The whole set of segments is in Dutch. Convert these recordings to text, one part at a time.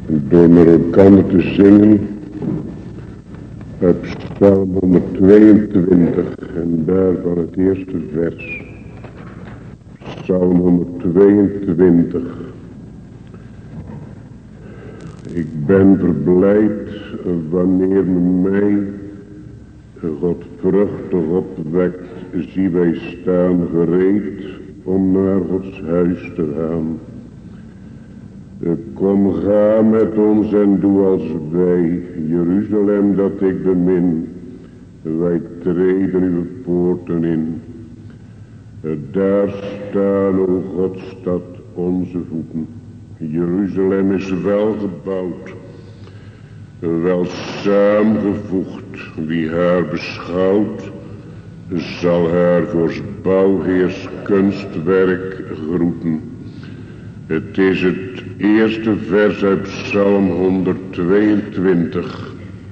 door met elkaar te zingen uit Psalm 122 en daarvan het eerste vers. Psalm 122. Ik ben verblijd wanneer mij God vruchtig opwekt, zie wij staan gereed om naar Gods huis te gaan. Kom, ga met ons en doe als wij, Jeruzalem dat ik bemin. Wij treden uw poorten in. Daar staan, o Godstad, onze voeten. Jeruzalem is wel gebouwd, wel samengevoegd. Wie haar beschouwt, zal haar voor bouwheers kunstwerk groeten. Het is het eerste vers uit Psalm 122.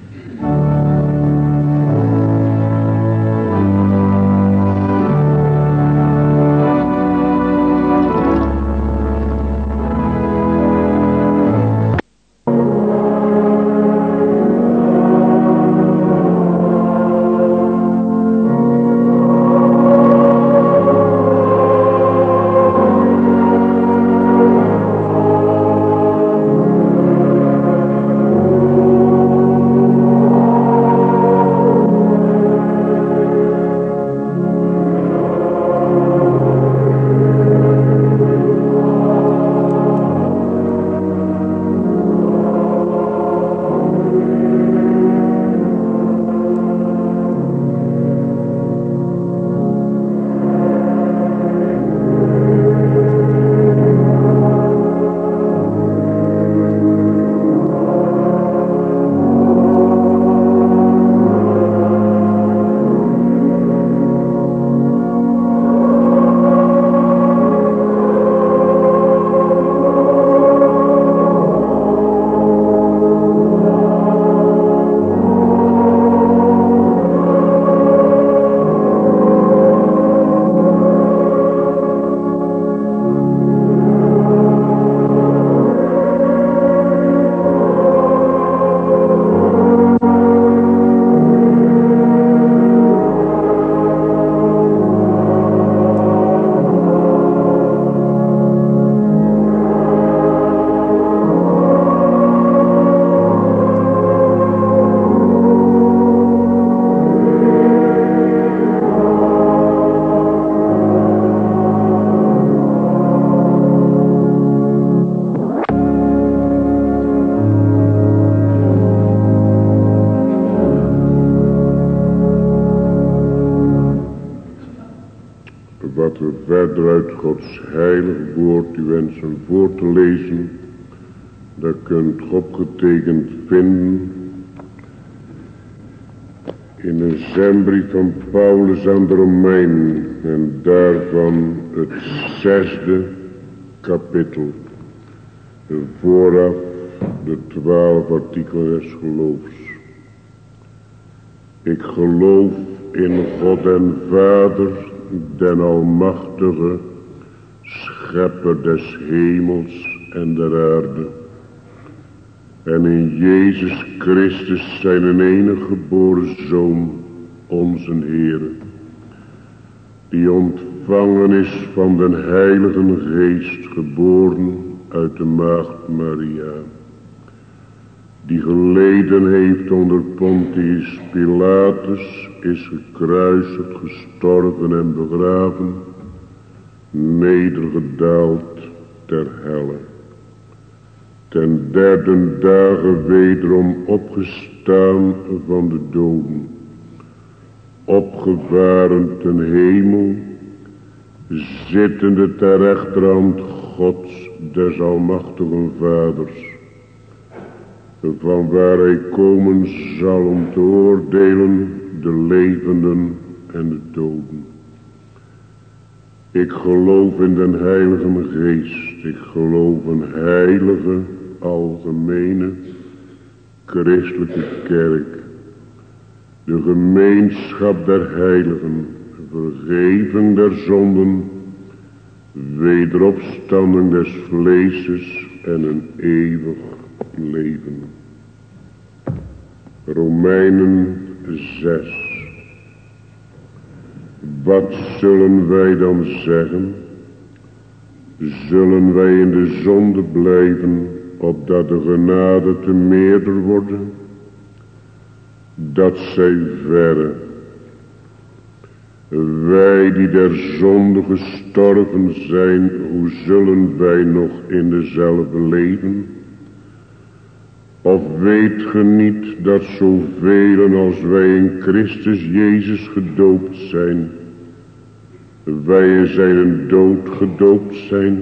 Wat we verder uit Gods heilig woord u wensen voor te lezen, dat kunt u opgetekend vinden in een zendbrief van Paulus aan de Romeinen en daarvan het 6e kapitel. Vooraf de 12 artikelen des geloofs. Ik geloof in God en Vader, den Almachtige, Schepper des hemels en der aarde, en in Jezus Christus zijn enige geboren Zoon, onze Heere, die ontvangen is van den Heiligen Geest, geboren uit de maagd Maria, die geleden heeft onder Pontius Pilatus, is gekruisigd, gestorven en begraven, nedergedaald ter helle. Ten derde dagen wederom opgestaan van de doden, opgevaren ten hemel, zittende ter rechterhand Gods des Almachtigen Vaders, van waar hij komen zal om te oordelen de levenden en de doden. Ik geloof in den Heilige Geest. Ik geloof een heilige, algemene, christelijke kerk. De gemeenschap der heiligen, vergeving der zonden, wederopstanding des vleeses en een eeuwig leven. Romeinen 6. Wat zullen wij dan zeggen? Zullen wij in de zonde blijven, opdat de genade te meerder worden? Dat zij verre. Wij die der zonde gestorven zijn, hoe zullen wij nog in dezelfde leven? Of weet ge niet dat zoveel als wij in Christus Jezus gedoopt zijn, wij in zijn dood gedoopt zijn?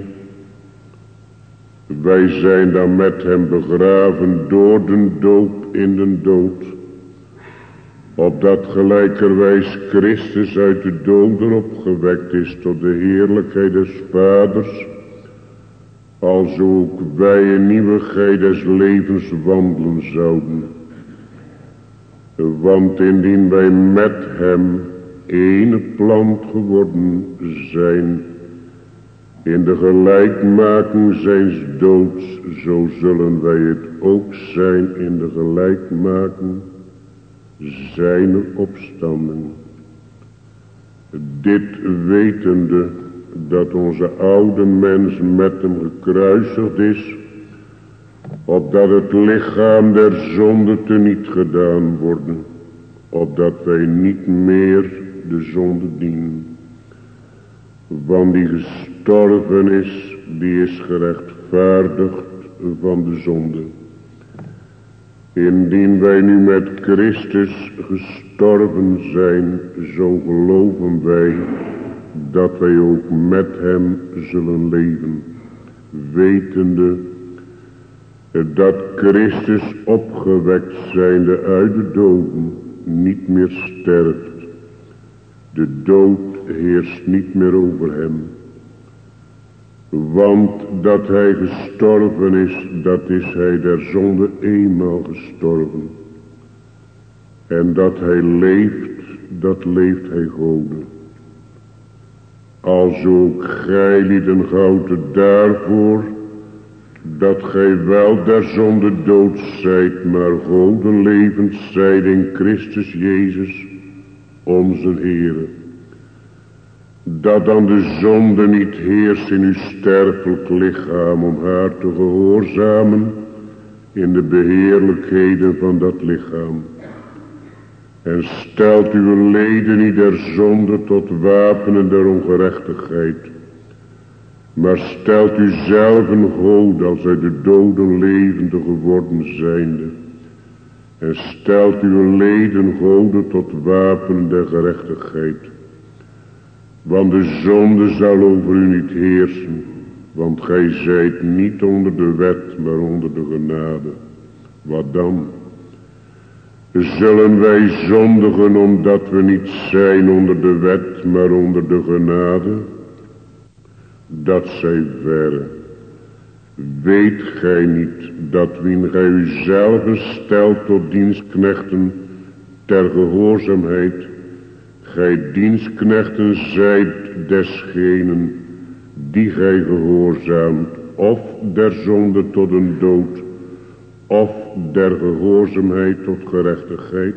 Wij zijn dan met hem begraven door de doop in de dood, opdat gelijkerwijs Christus uit de doden opgewekt is tot de heerlijkheid des Vaders, als ook wij in nieuwigheid des levens wandelen zouden. Want indien wij met hem ene plant geworden zijn, in de gelijkmaking zijns doods, zo zullen wij het ook zijn in de gelijkmaking zijne opstanding. Dit wetende, dat onze oude mens met hem gekruisigd is, opdat het lichaam der zonde teniet gedaan worden, opdat wij niet meer de zonde dienen. Want die gestorven is, die is gerechtvaardigd van de zonde. Indien wij nu met Christus gestorven zijn, zo geloven wij dat wij ook met hem zullen leven, wetende dat Christus opgewekt zijnde uit de doden niet meer sterft. De dood heerst niet meer over hem. Want dat hij gestorven is, dat is hij der zonde eenmaal gestorven. En dat hij leeft, dat leeft hij Gode. Als ook gij lieden houden daarvoor, dat gij wel der zonde dood zijt, maar Gode levend zijt in Christus Jezus, onze Heere. Dat dan de zonde niet heerst in uw sterfelijk lichaam, om haar te gehoorzamen in de beheerlijkheden van dat lichaam. En stelt uw leden niet der zonde tot wapenen der ongerechtigheid, maar stelt u zelven Gode als uit de doden levende geworden zijnde, en stelt uw leden Gode tot wapenen der gerechtigheid. Want de zonde zal over u niet heersen, want gij zijt niet onder de wet, maar onder de genade. Wat dan? Zullen wij zondigen omdat we niet zijn onder de wet, maar onder de genade? Dat zij verre. Weet gij niet dat wien gij uzelven stelt tot dienstknechten ter gehoorzaamheid, gij dienstknechten zijt desgenen die gij gehoorzaamt, of der zonde tot een dood, of der gehoorzaamheid tot gerechtigheid?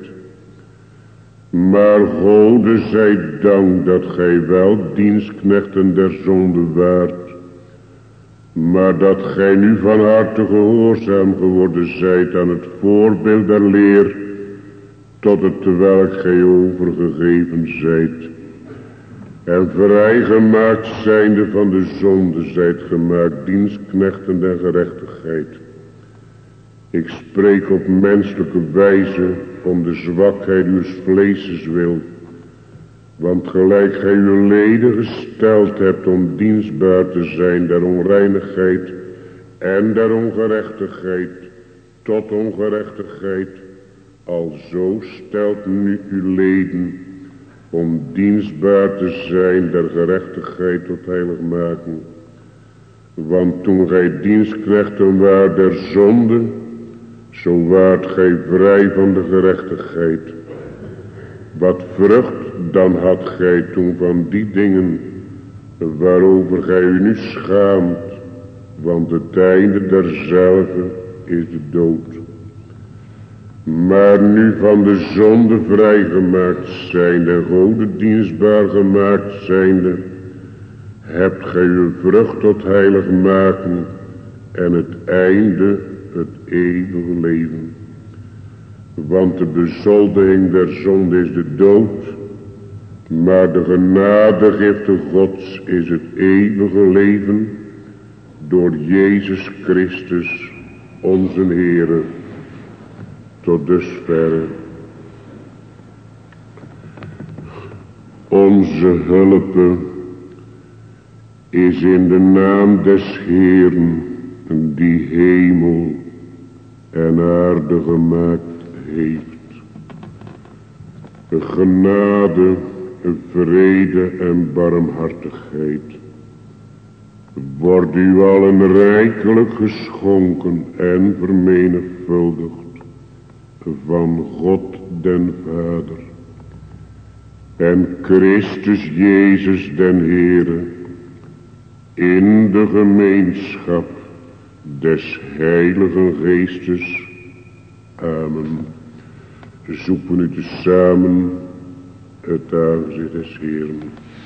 Maar Gode zij dank dat gij wel dienstknechten der zonde waart, maar dat gij nu van harte gehoorzaam geworden zijt aan het voorbeeld der leer, tot het welk gij overgegeven zijt. En vrijgemaakt zijnde van de zonde zijt gemaakt dienstknechten der gerechtigheid. Ik spreek op menselijke wijze om de zwakheid uws vleeses wil. Want gelijk gij uw leden gesteld hebt om dienstbaar te zijn der onreinigheid en der ongerechtigheid tot ongerechtigheid, alzo stelt nu uw leden om dienstbaar te zijn der gerechtigheid tot heiligmaking. Want toen gij dienstknechten waart der zonde, zo waart gij vrij van de gerechtigheid. Wat vrucht dan had gij toen van die dingen waarover gij u nu schaamt, want het einde derzelve is de dood. Maar nu van de zonde vrijgemaakt zijnde en godedienstbaar gemaakt zijnde, hebt gij uw vrucht tot heilig maken en het einde het eeuwige leven. Want de bezoldiging der zonde is de dood, maar de genadegifte Gods is het eeuwige leven door Jezus Christus onze Heere. Tot dusverre. Onze hulp is in de naam des Heeren, die hemel en aarde gemaakt heeft. Genade, vrede en barmhartigheid wordt u allen rijkelijk geschonken en vermenigvuldigd van God den Vader en Christus Jezus den Heere in de gemeenschap des Heiligen Geestes. Amen. Zoeken nu tezamen het aangezicht des Heeren.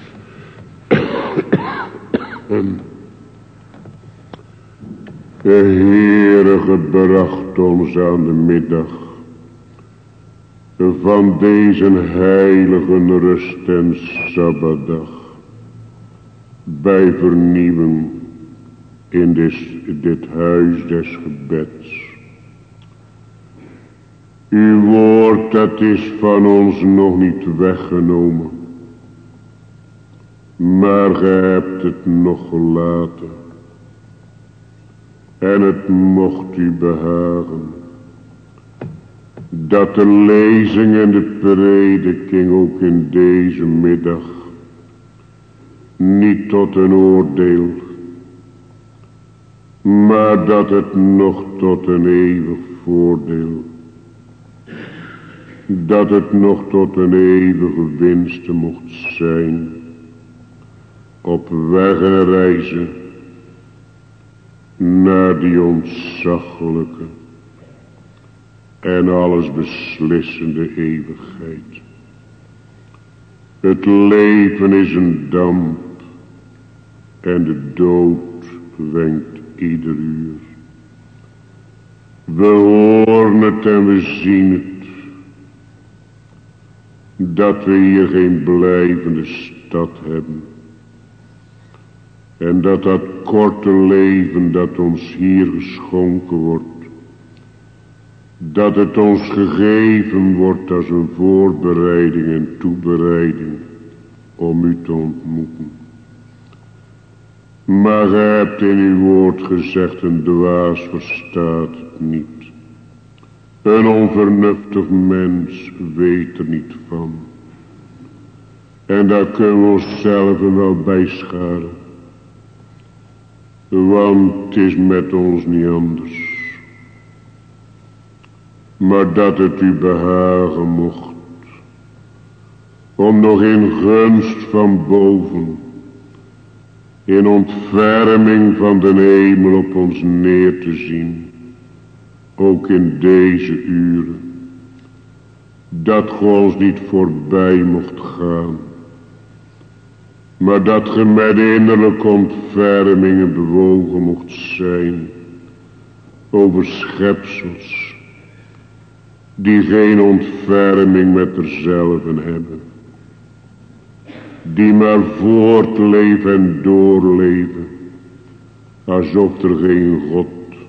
De Heere gebracht ons aan de middag van deze heilige rust en sabbatdag bij vernieuwing in dit huis des gebeds. Uw woord, dat is van ons nog niet weggenomen, maar ge hebt het nog gelaten. En het mocht u behagen, dat de lezing en de prediking ook in deze middag niet tot een oordeel, maar dat het nog tot een eeuwig voordeel, dat het nog tot een eeuwige winst mocht zijn, op weg en reizen naar die ontzaglijke en alles beslissende eeuwigheid. Het leven is een damp en de dood wenkt ieder uur. We horen het en we zien het, dat we hier geen blijvende stad hebben. En dat korte leven dat ons hier geschonken wordt, dat het ons gegeven wordt als een voorbereiding en toebereiding om u te ontmoeten. Maar gij hebt in uw woord gezegd, een dwaas verstaat het niet. Een onvernuftig mens weet er niet van. En daar kunnen we onszelf wel bij scharen. Want het is met ons niet anders. Maar dat het u behagen mocht, om nog in gunst van boven, in ontferming van de hemel op ons neer te zien, ook in deze uren, dat ge ons niet voorbij mocht gaan, maar dat ge met innerlijke ontfermingen bewogen mocht zijn over schepsels die geen ontferming met derzelven hebben, die maar voortleven en doorleven, alsof er geen God,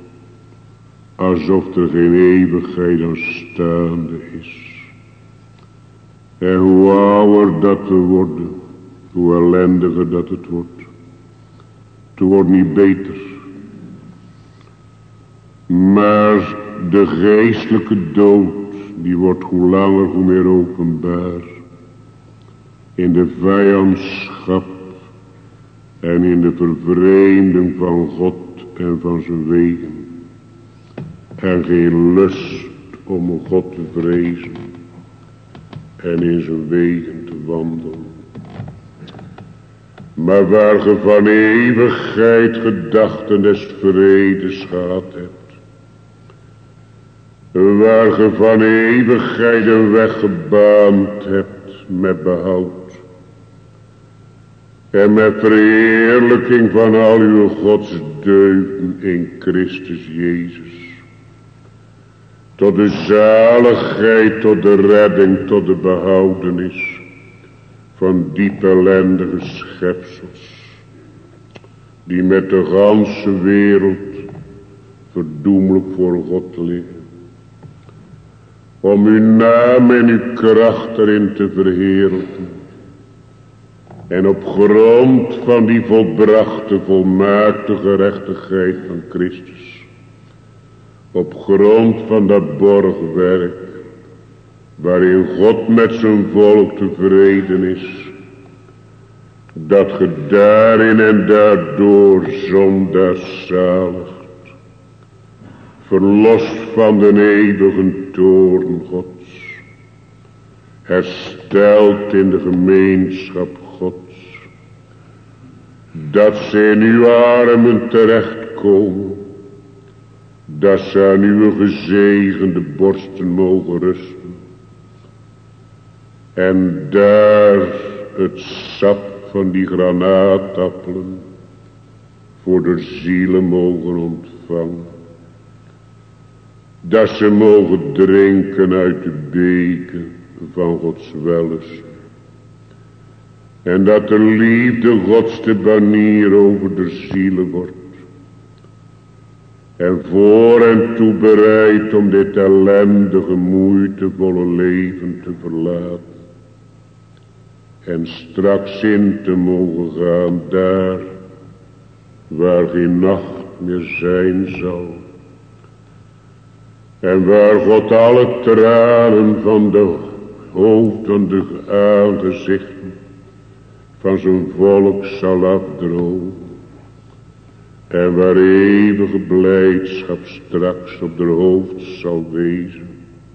alsof er geen eeuwigheid aanstaande is. En hoe ouder dat we worden, hoe ellendiger dat het wordt. Het wordt niet beter. Maar de geestelijke dood, die wordt hoe langer hoe meer openbaar. In de vijandschap en in de vervreemding van God en van zijn wegen. En geen lust om God te vrezen en in zijn wegen te wandelen. Maar waar ge van eeuwigheid gedachten des vredes gehad hebt, waar ge van eeuwigheid een weg gebaand hebt met behoud en met verheerlijking van al uw godsdeugden in Christus Jezus. Tot de zaligheid, tot de redding, tot de behoudenis van diep ellendige schepsels, die met de ganse wereld verdoemelijk voor God liggen. Om uw naam en uw kracht erin te verheerlijken. En op grond van die volbrachte, volmaakte gerechtigheid van Christus. Op grond van dat borgwerk, waarin God met zijn volk tevreden is. Dat ge daarin en daardoor zondaars zaligt. Verlost van de eeuwige toorn Gods. Hersteld in de gemeenschap Gods. Dat ze in uw armen terechtkomen. Dat ze aan uw gezegende borsten mogen rusten. En daar het sap van die granaatappelen voor de zielen mogen ontvangen. Dat ze mogen drinken uit de beken van Gods wellust. En dat de liefde Gods de banier over de zielen wordt. En voor en toe bereid om dit ellendige, moeitevolle leven te verlaten. En straks in te mogen gaan daar, waar geen nacht meer zijn zal. En waar God alle tranen van de hoofd en de aangezichten van zijn volk zal afdrogen. En waar eeuwige blijdschap straks op de hoofd zal wezen.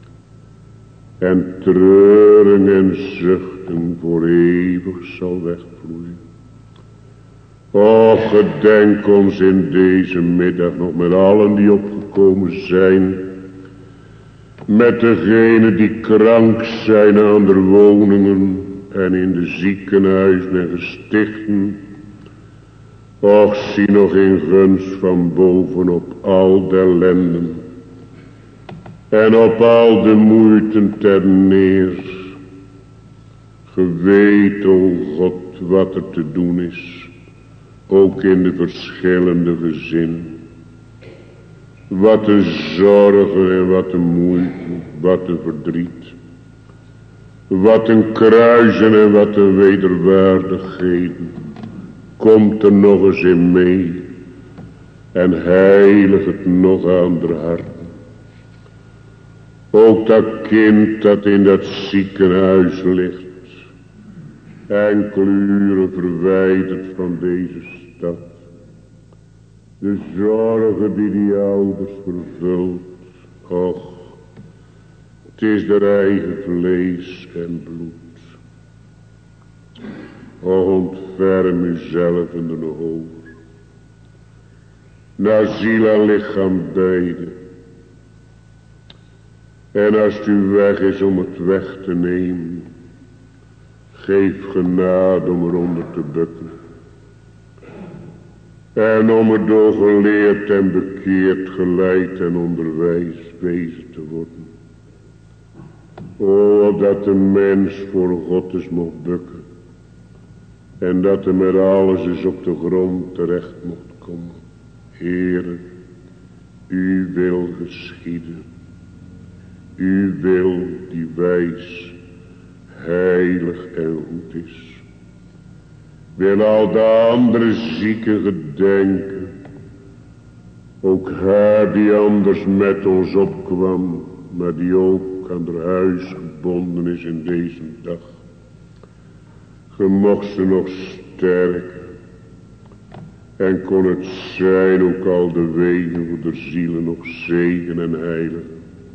En treuring en zuchten voor eeuwig zal wegvloeien. O, gedenk ons in deze middag nog met allen die opgekomen zijn. Met degenen die krank zijn aan de woningen en in de ziekenhuizen en gestichten. Och, zie nog in gunst van bovenop al de ellenden en op al de moeiten ter neer. Ge weet, o God, wat er te doen is, ook in de verschillende gezinnen. Wat de zorgen en wat de moeite, wat de verdriet. Wat een kruisen en wat de wederwaardigheden. Komt er nog eens in mee. En heilig het nog aan de harten. Ook dat kind dat in dat ziekenhuis ligt. Enkele uren verwijderd van deze stad. De zorgen die ouders vervult. Och, het is der eigen vlees en bloed. Och, ontferm uzelf in de hoger. Naar ziel en lichaam beide. En als het u weg is om het weg te nemen. Geef genade om eronder te bukken. En om er door geleerd en bekeerd, geleid en onderwijs wezen te worden. O, dat de mens voor God eens mocht bukken. En dat er met alles eens op de grond terecht mocht komen. Heere, uw wil geschieden. Uw wil die wijs, heilig en goed is. Wil al de andere zieken gedenken. Ook haar die anders met ons opkwam. Maar die ook aan haar huis gebonden is in deze dag. Ge mocht ze nog sterken. En kon het zijn ook al de wegen voor de zielen nog zegen en heiligen.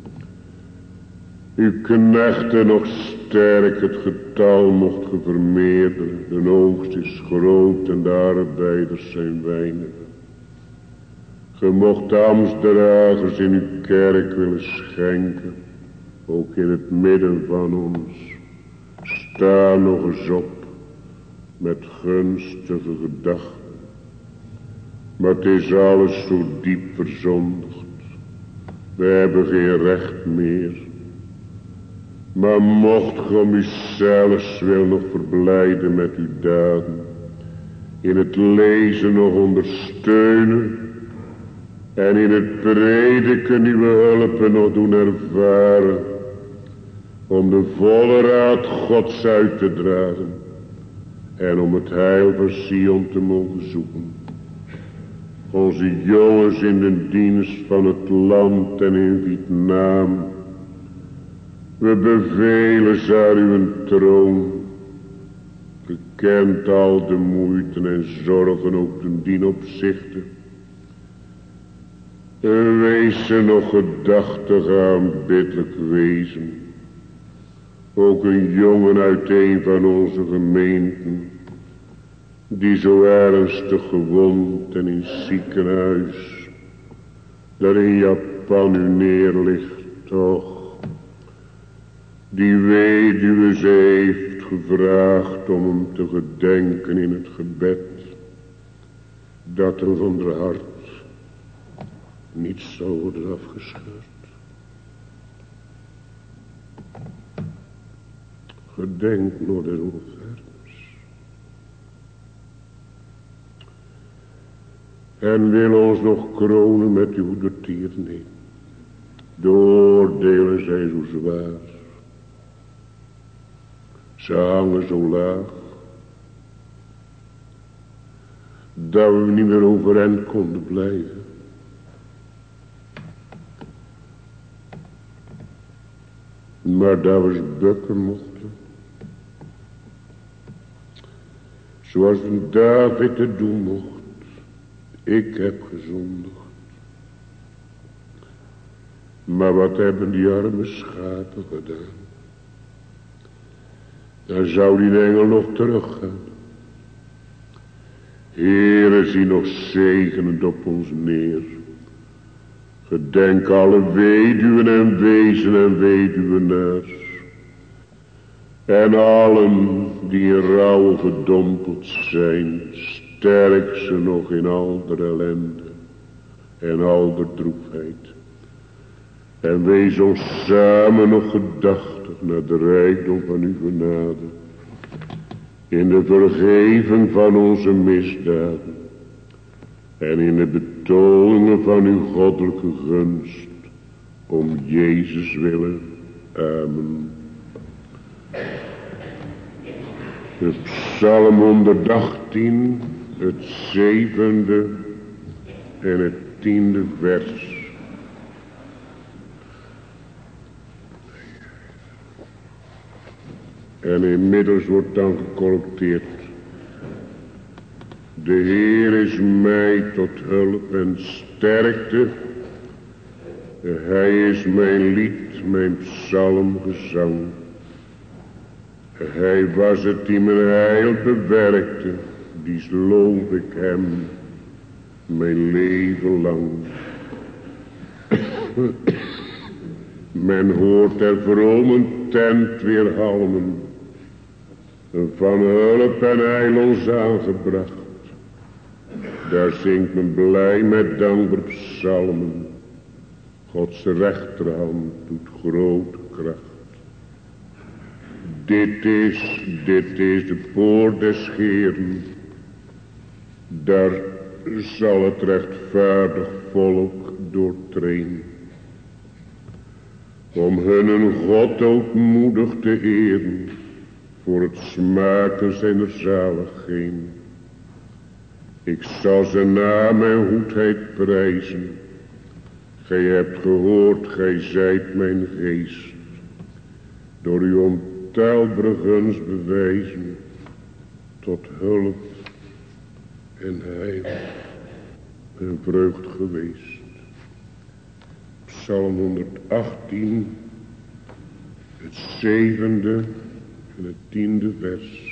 Uw knechten nog sterk, het getal mocht ge vermeerderen. De oogst is groot en de arbeiders zijn weinig. Ge mocht de ambtsdragers in uw kerk willen schenken, ook in het midden van ons. Sta nog eens op, met gunstige gedachten. Maar het is alles zo diep verzondigd. We hebben geen recht meer. Maar mocht ge om uzelfs wil nog verblijden met uw daden. In het lezen nog ondersteunen. En in het prediken uw hulpen nog doen ervaren. Om de volle raad Gods uit te dragen. En om het heil van Sion te mogen zoeken. Onze jongens in de dienst van het land en in Vietnam. We bevelen ze aan uw troon. Ge kent al de moeite en zorgen ook ten dien opzichte. Wees ze nog gedachtig aanbiddelijk wezen. Ook een jongen uit een van onze gemeenten, die zo ernstig gewond en in ziekenhuis, daar in Japan u neerligt, toch, die weduwe ze heeft gevraagd om hem te gedenken in het gebed, dat er van haar hart niets zal worden afgescheurd. Gedenk nog des onverms. En wil ons nog kronen met uw doortierenheid. De oordelen zijn zo zwaar. Ze hangen zo laag. Dat we niet meer overeind konden blijven. Maar dat we bukken mochten. Zoals een David het doen mocht. Ik heb gezondigd. Maar wat hebben die arme schapen gedaan? Dan zou die engel nog teruggaan. Heere, zie nog zegenend op ons neer. Gedenk alle weduwen en wezen en weduwenaars. En allen die in rouw gedompeld zijn, sterk ze nog in al de ellende en al de droefheid. En wees ons samen nog gedachtig naar de rijkdom van uw genade, in de vergeving van onze misdaden en in de betoningen van uw goddelijke gunst, om Jezus willen. Amen. De Psalm 118, het 7e en het 10e vers. En inmiddels wordt dan gecollecteerd. De Heer is mij tot hulp en sterkte. Hij is mijn lied, mijn psalmgezang. Hij was het die mijn heil bewerkte, dies loof ik hem mijn leven lang. Men hoort er vromen tent weerhalmen, van hulp en heil ons aangebracht. Daar zingt men blij met dankbaar psalmen. Gods rechterhand doet grote kracht. Dit is de poort des Heeren. Daar zal het rechtvaardig volk doortreden. Om hun God ootmoedig te eren. Voor het smaken zijner zaligheden. Ik zal zijn naam en goedheid prijzen. Gij hebt gehoord, gij zijt mijn geest. Door uw ontelbare gunst bewijzen. Tot hulp en heil en vreugd geweest. Psalm 118, het 7e en het 10e vers.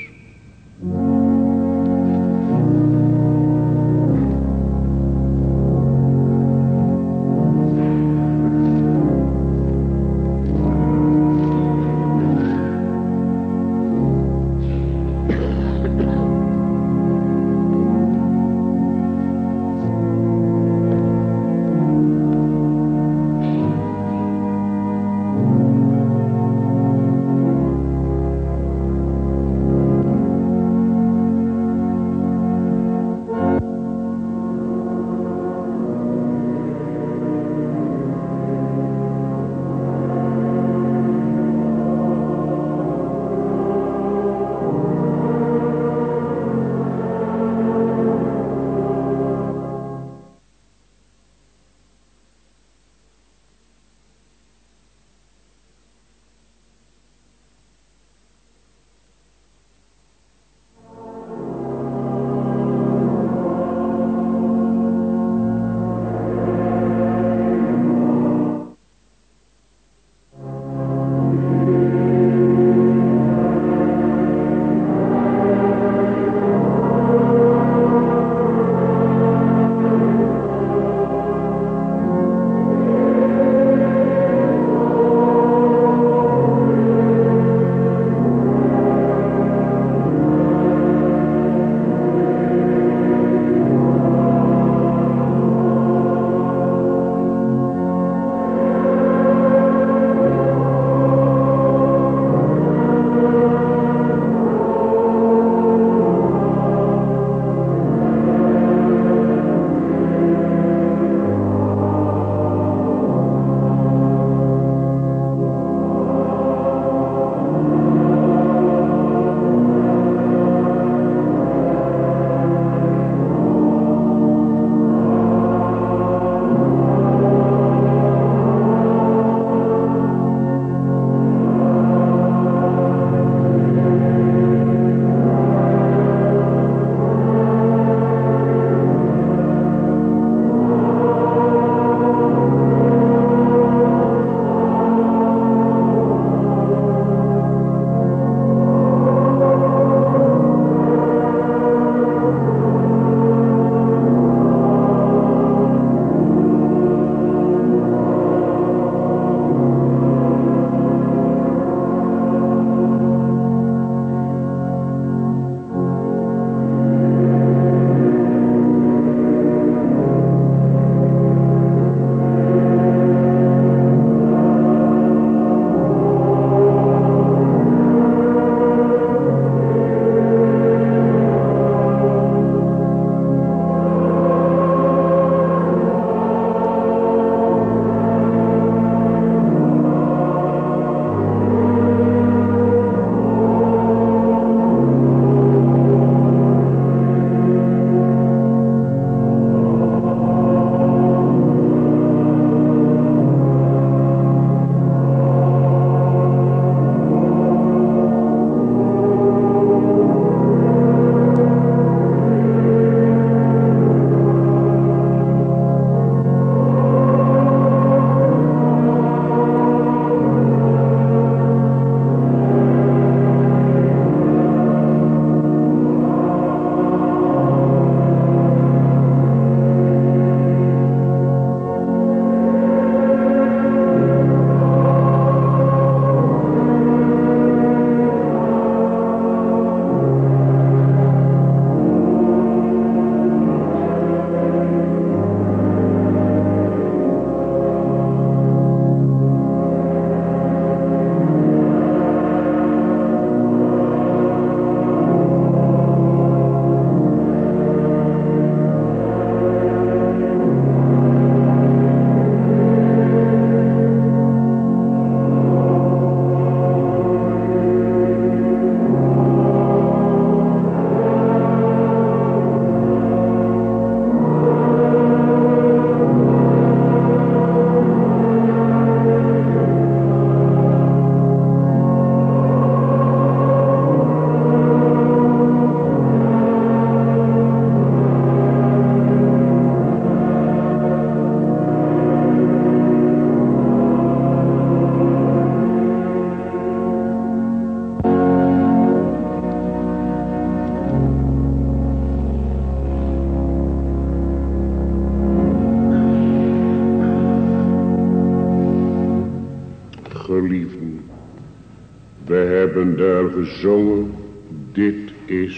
hebben daar gezongen, dit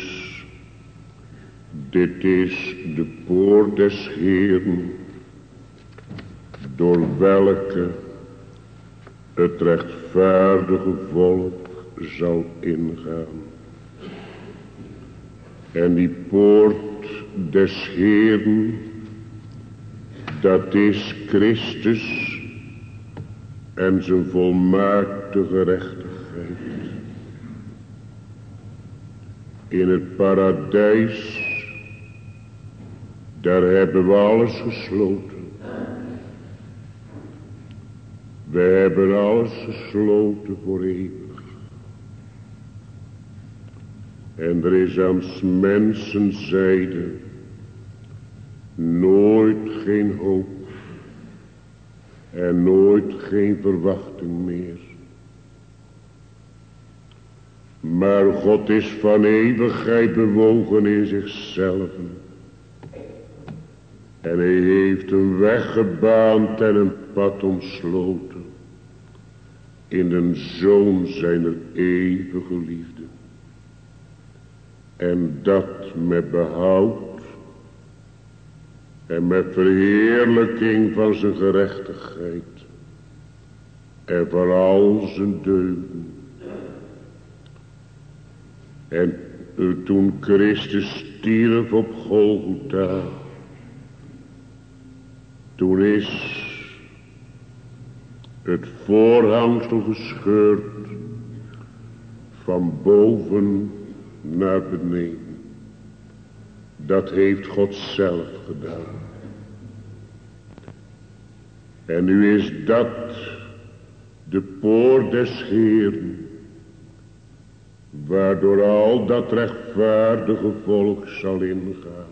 is de poort des Heeren, door welke het rechtvaardige volk zal ingaan. En die poort des Heeren, dat is Christus en zijn volmaakte gerechtigheid. In het paradijs, daar hebben we alles gesloten. We hebben alles gesloten voor eeuwig. En er is aan 's mensen zijde nooit geen hoop en nooit geen verwachting meer. Maar God is van eeuwigheid bewogen in zichzelf. En hij heeft een weg gebaand en een pad omsloten in de Zoon zijner eeuwige liefde. En dat met behoud en met verheerlijking van zijn gerechtigheid en van al zijn deugden. En toen Christus stierf op Golgotha, toen is het voorhangsel gescheurd van boven naar beneden. Dat heeft God zelf gedaan. En nu is dat de poort des Heeren, waardoor al dat rechtvaardige volk zal ingaan.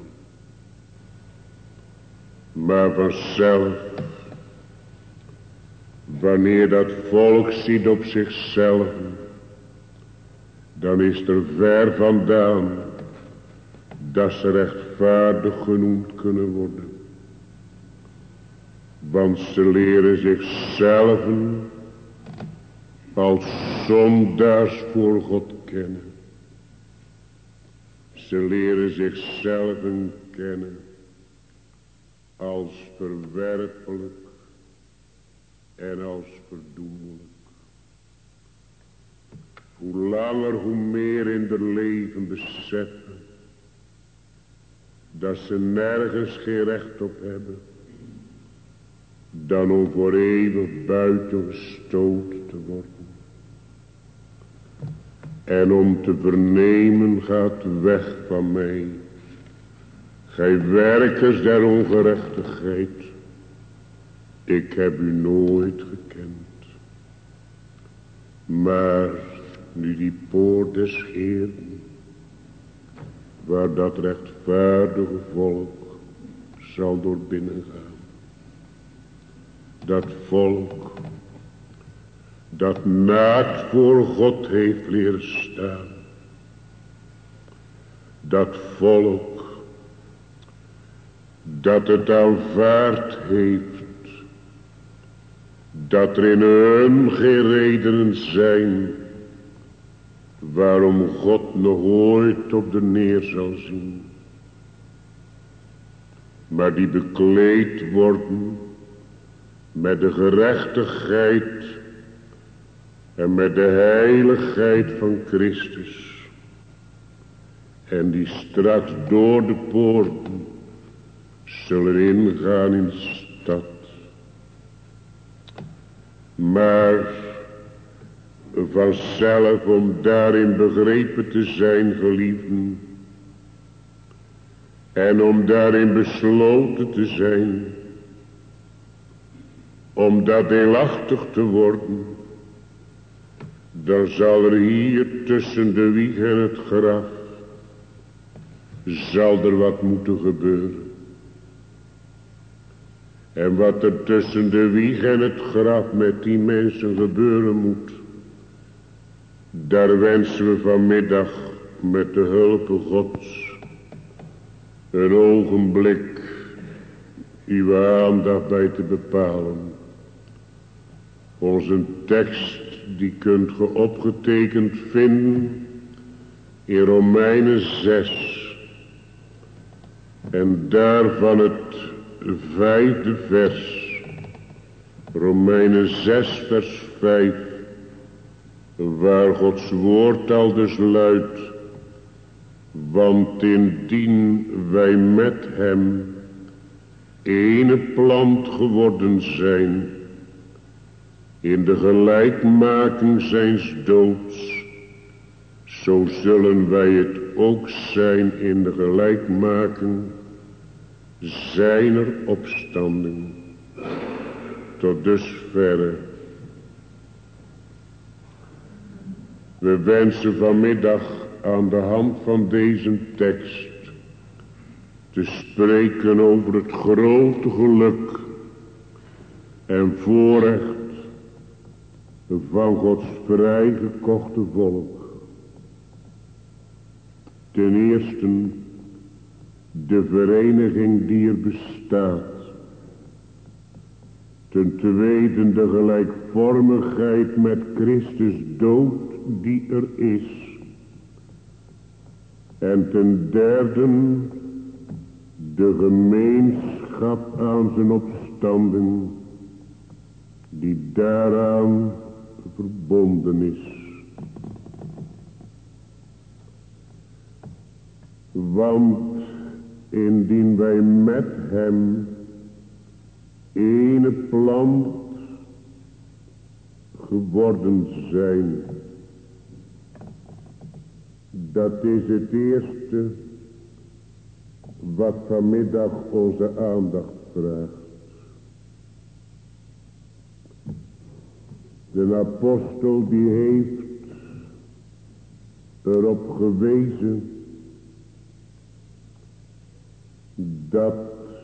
Maar vanzelf, wanneer dat volk ziet op zichzelf, dan is er ver vandaan dat ze rechtvaardig genoemd kunnen worden. Want ze leren zichzelf als zondaars voor God kennen. Ze leren zichzelf kennen als verwerpelijk en als verdoemelijk. Hoe langer, hoe meer in het leven beseffen dat ze nergens geen recht op hebben dan om voor eeuwig buiten gestoten te worden. En om te vernemen, gaat weg van mij, gij werkers der ongerechtigheid, ik heb u nooit gekend. Maar nu die poort des Heeren, waar dat rechtvaardige volk zal door binnengaan. Dat volk dat naakt voor God heeft leren staan. Dat volk dat het aanvaard heeft dat er in hun geen redenen zijn waarom God nog ooit op de neer zal zien. Maar die bekleed worden met de gerechtigheid en met de heiligheid van Christus. En die straks door de poorten zullen ingaan in de stad. Maar vanzelf om daarin begrepen te zijn, geliefden, en om daarin besloten te zijn, om dat deelachtig te worden, dan zal er hier tussen de wieg en het graf, zal er wat moeten gebeuren. En wat er tussen de wieg en het graf met die mensen gebeuren moet, daar wensen we vanmiddag met de hulp Gods een ogenblik uw aandacht bij te bepalen. Onze tekst die kunt ge opgetekend vinden in Romeinen 6. En daarvan het 5e vers. Romeinen 6 vers 5. Waar Gods woord al dus luidt. Want indien wij met hem ene plant geworden zijn, in de gelijkmaking zijns doods, zo zullen wij het ook zijn in de gelijkmaking zijner opstanding. Tot dusverre. We wensen vanmiddag aan de hand van deze tekst te spreken over het grote geluk en voorrecht van Gods vrijgekochte volk. Ten eerste de vereniging die er bestaat. Ten tweede de gelijkvormigheid met Christus dood die er is. En ten derde de gemeenschap aan zijn opstanding die daaraan verbonden is. Want indien wij met hem ene plant geworden zijn, dat is het eerste wat vanmiddag onze aandacht vraagt. De apostel die heeft erop gewezen dat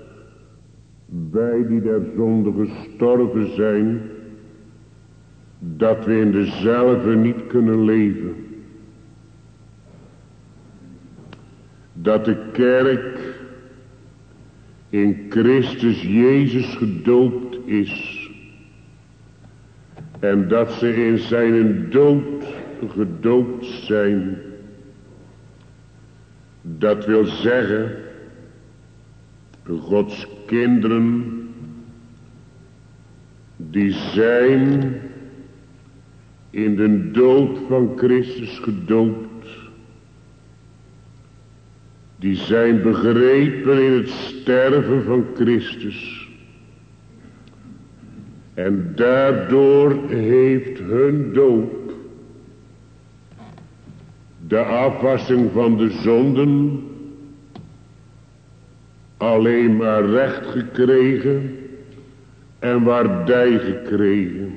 wij die der zonde gestorven zijn, dat we in dezelfde niet kunnen leven. Dat de kerk in Christus Jezus gedoopt is. En dat ze in zijn dood gedoopt zijn. Dat wil zeggen, Gods kinderen, die zijn in de dood van Christus gedoopt. Die zijn begrepen in het sterven van Christus. En daardoor heeft hun doop de afwassing van de zonden alleen maar recht gekregen en waardij gekregen.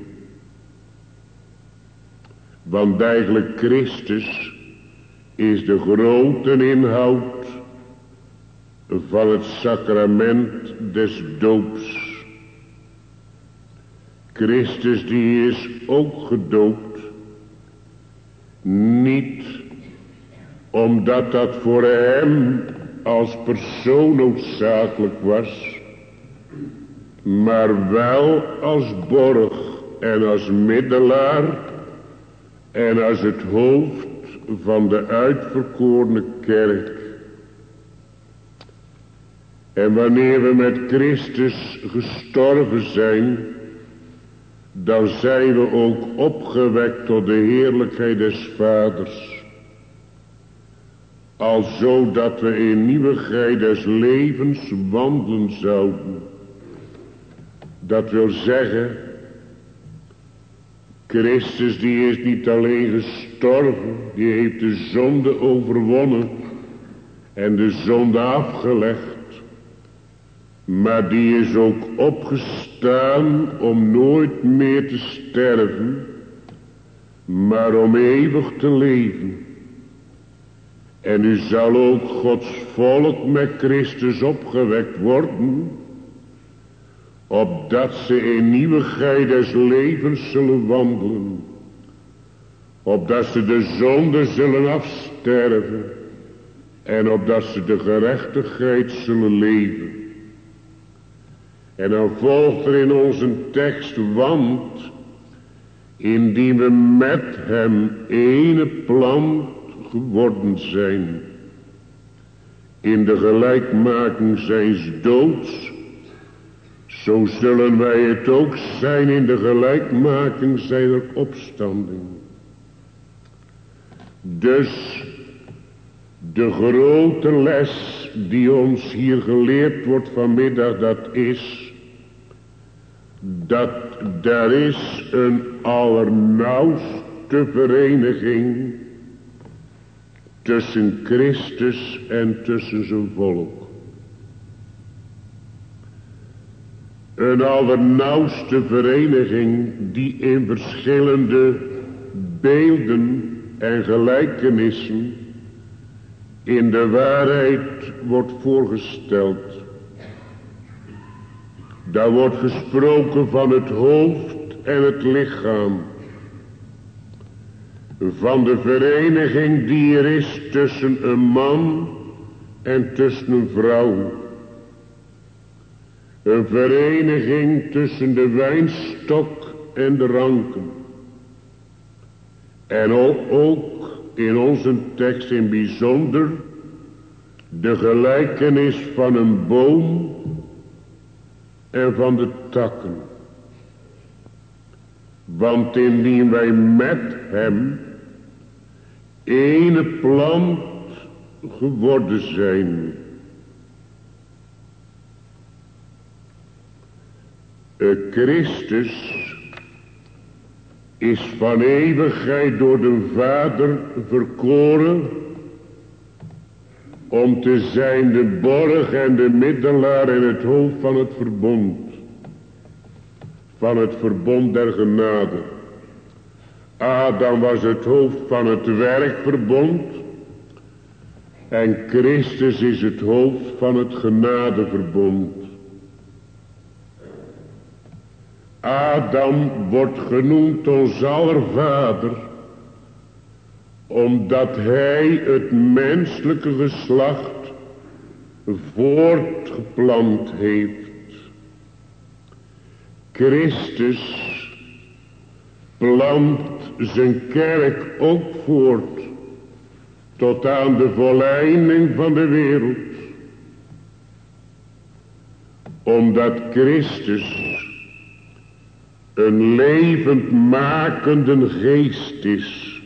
Want eigenlijk Christus is de grote inhoud van het sacrament des doops. Christus die is ook gedoopt, niet omdat dat voor hem als persoon noodzakelijk was, maar wel als borg en als middelaar en als het hoofd van de uitverkorene kerk. En wanneer we met Christus gestorven zijn, dan zijn we ook opgewekt tot de heerlijkheid des Vaders. Alzo dat we in nieuwigheid des levens wandelen zouden. Dat wil zeggen, Christus die is niet alleen gestorven, die heeft de zonde overwonnen en de zonde afgelegd. Maar die is ook opgestaan om nooit meer te sterven, maar om eeuwig te leven. En nu zal ook Gods volk met Christus opgewekt worden, opdat ze in nieuwigheid des levens zullen wandelen, opdat ze de zonde zullen afsterven en opdat ze de gerechtigheid zullen leven. En dan volgt er in onze tekst, want indien we met hem ene plant geworden zijn, in de gelijkmaking zijns doods, zo zullen wij het ook zijn in de gelijkmaking zijner opstanding. Dus de grote les die ons hier geleerd wordt vanmiddag, dat is dat er is een allernauwste vereniging tussen Christus en tussen zijn volk. Een allernauwste vereniging die in verschillende beelden en gelijkenissen in de waarheid wordt voorgesteld. Daar wordt gesproken van het hoofd en het lichaam. Van de vereniging die er is tussen een man en tussen een vrouw. Een vereniging tussen de wijnstok en de ranken. En ook in onze tekst in bijzonder de gelijkenis van een boom en van de takken. Want indien wij met hem ene plant geworden zijn, Christus is van eeuwigheid door de Vader verkoren om te zijn de borg en de middelaar en het hoofd van het verbond. Van het verbond der genade. Adam was het hoofd van het werkverbond. En Christus is het hoofd van het genadeverbond. Adam wordt genoemd ons aller vader, omdat hij het menselijke geslacht voortgeplant heeft. Christus plant zijn kerk ook voort tot aan de voleinding van de wereld. Omdat Christus een levendmakende geest is.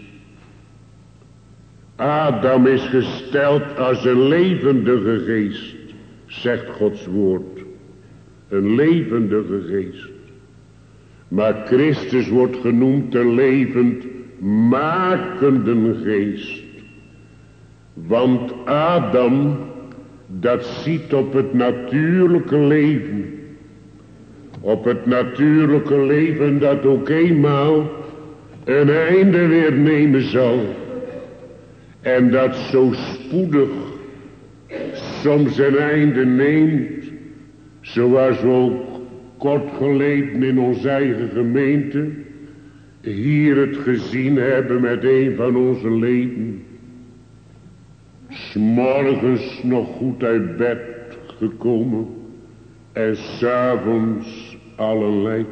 Adam is gesteld als een levendige geest, zegt Gods woord. Een levendige geest. Maar Christus wordt genoemd een levendmakende geest. Want Adam, dat ziet op het natuurlijke leven. Op het natuurlijke leven dat ook eenmaal een einde weer nemen zal. En dat zo spoedig soms een einde neemt. Zoals we ook kort geleden in onze eigen gemeente hier het gezien hebben met een van onze leden. 'S morgens nog goed uit bed gekomen en 's avonds al een lijk.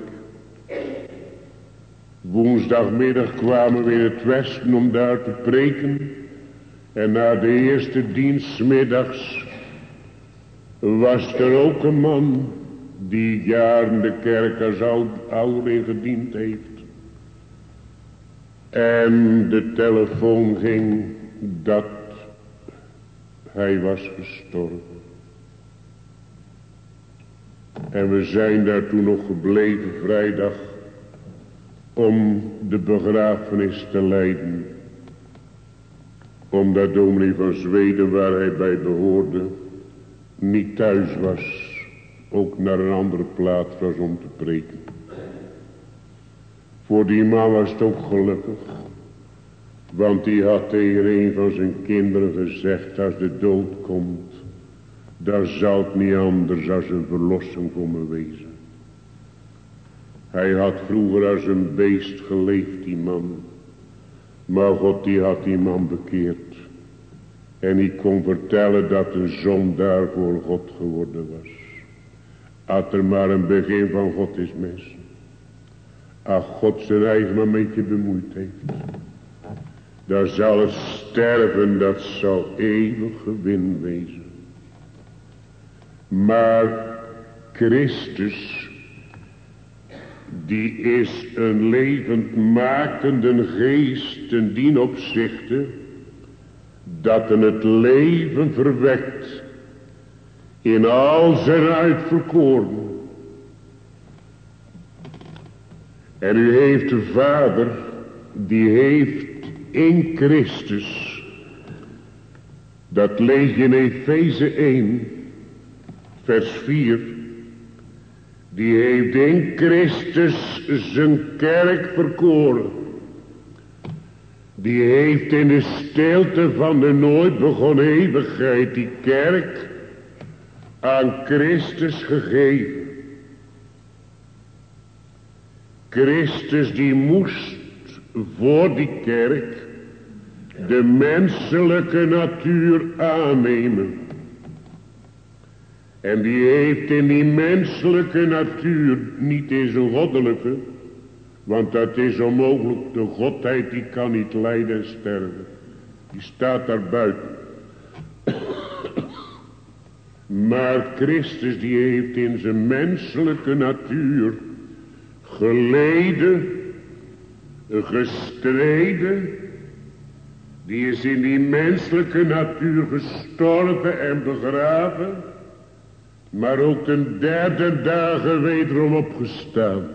Woensdagmiddag kwamen we in het westen om daar te preken. En na de eerste dienst 's middags was er ook een man die jaren de kerk als ouderling gediend heeft. En de telefoon ging dat hij was gestorven. En we zijn daar toen nog gebleven vrijdag om de begrafenis te leiden. Omdat dominee van Zweden, waar hij bij behoorde, niet thuis was. Ook naar een andere plaats was om te preken. Voor die man was het ook gelukkig. Want die had tegen een van zijn kinderen gezegd, als de dood komt, dan zal het niet anders als een verlossing voor me wezen. Hij had vroeger als een beest geleefd, die man. Maar God die had die man bekeerd. En die kon vertellen dat een zondaar voor God geworden was. Had er maar een begin van God is mensen. als God zijn eigen maar met je bemoeid heeft, dan zal het sterven, dat zal eeuwig gewin wezen. Maar Christus, die is een levendmakende geest ten dien opzichte, dat het leven verwekt in al zijn uitverkoren. En u heeft de Vader, die heeft in Christus, dat lees je in Efeze 1, vers 4, die heeft in Christus zijn kerk verkoren. Die heeft in de stilte van de nooit begonnen eeuwigheid die kerk aan Christus gegeven. Christus die moest voor die kerk de menselijke natuur aannemen. En die heeft in die menselijke natuur, niet in zijn goddelijke, want dat is onmogelijk, de godheid die kan niet lijden en sterven. Die staat daar buiten. Maar Christus die heeft in zijn menselijke natuur geleden, gestreden. Die is in die menselijke natuur gestorven en begraven. Maar ook ten derde dagen wederom opgestaan.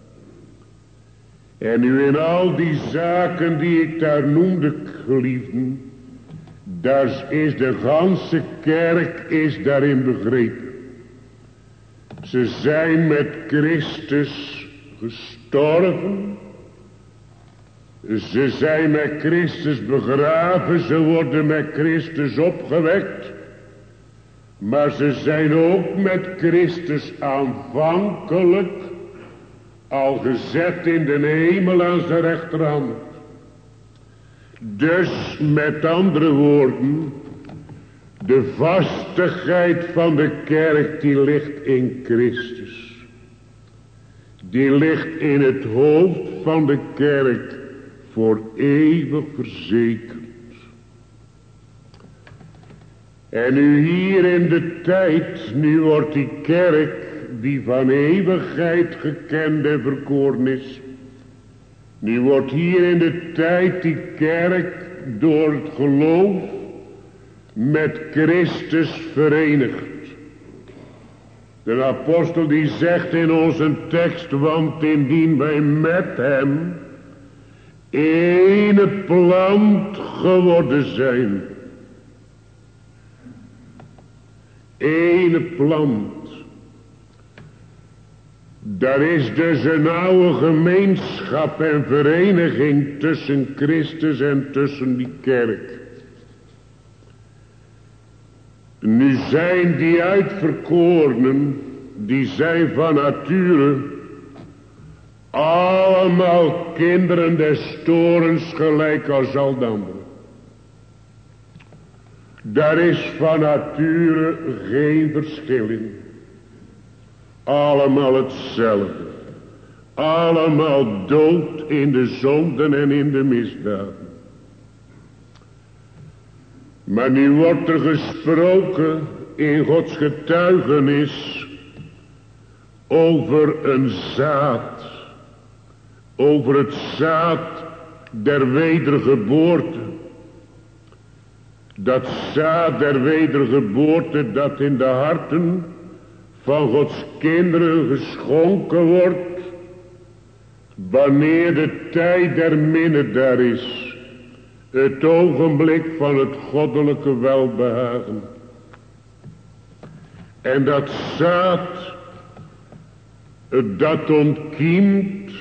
En nu in al die zaken die ik daar noemde, geliefden, daar is de ganse kerk is daarin begrepen. Ze zijn met Christus gestorven. Ze zijn met Christus begraven. Ze worden met Christus opgewekt. Maar ze zijn ook met Christus aanvankelijk al gezet in de hemel aan zijn rechterhand. Dus met andere woorden, de vastigheid van de kerk die ligt in Christus. Die ligt in het hoofd van de kerk voor eeuwig verzekerd. En nu hier in de tijd, nu wordt die kerk die van eeuwigheid gekend en verkoren is. Nu wordt hier in de tijd die kerk door het geloof met Christus verenigd. De apostel die zegt in onze tekst, want indien wij met hem ene plant geworden zijn. Ene plant. Daar is dus een oude gemeenschap en vereniging tussen Christus en tussen die kerk. Nu zijn die uitverkorenen, die zijn van nature allemaal kinderen des torens gelijk als al de anderen. Daar is van nature geen verschil in. Allemaal hetzelfde. Allemaal dood in de zonden en in de misdaden. Maar nu wordt er gesproken in Gods getuigenis over een zaad. Over het zaad der wedergeboorte. Dat zaad der wedergeboorte dat in de harten van Gods kinderen geschonken wordt, wanneer de tijd der minne daar is, het ogenblik van het goddelijke welbehagen. En dat zaad, dat ontkiemt,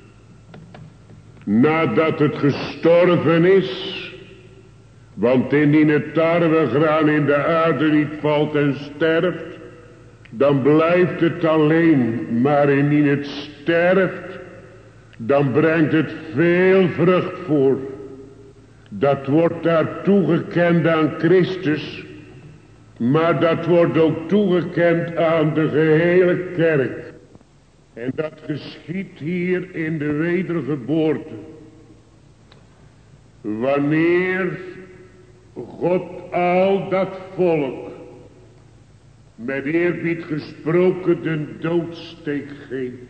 nadat het gestorven is, want indien het tarwegraan in de aarde niet valt en sterft, dan blijft het alleen. Maar indien het sterft, dan brengt het veel vrucht voor. Dat wordt daar toegekend aan Christus, maar dat wordt ook toegekend aan de gehele kerk. En dat geschiedt hier in de wedergeboorte. Wanneer God al dat volk, met eerbied gesproken, de doodsteek geeft.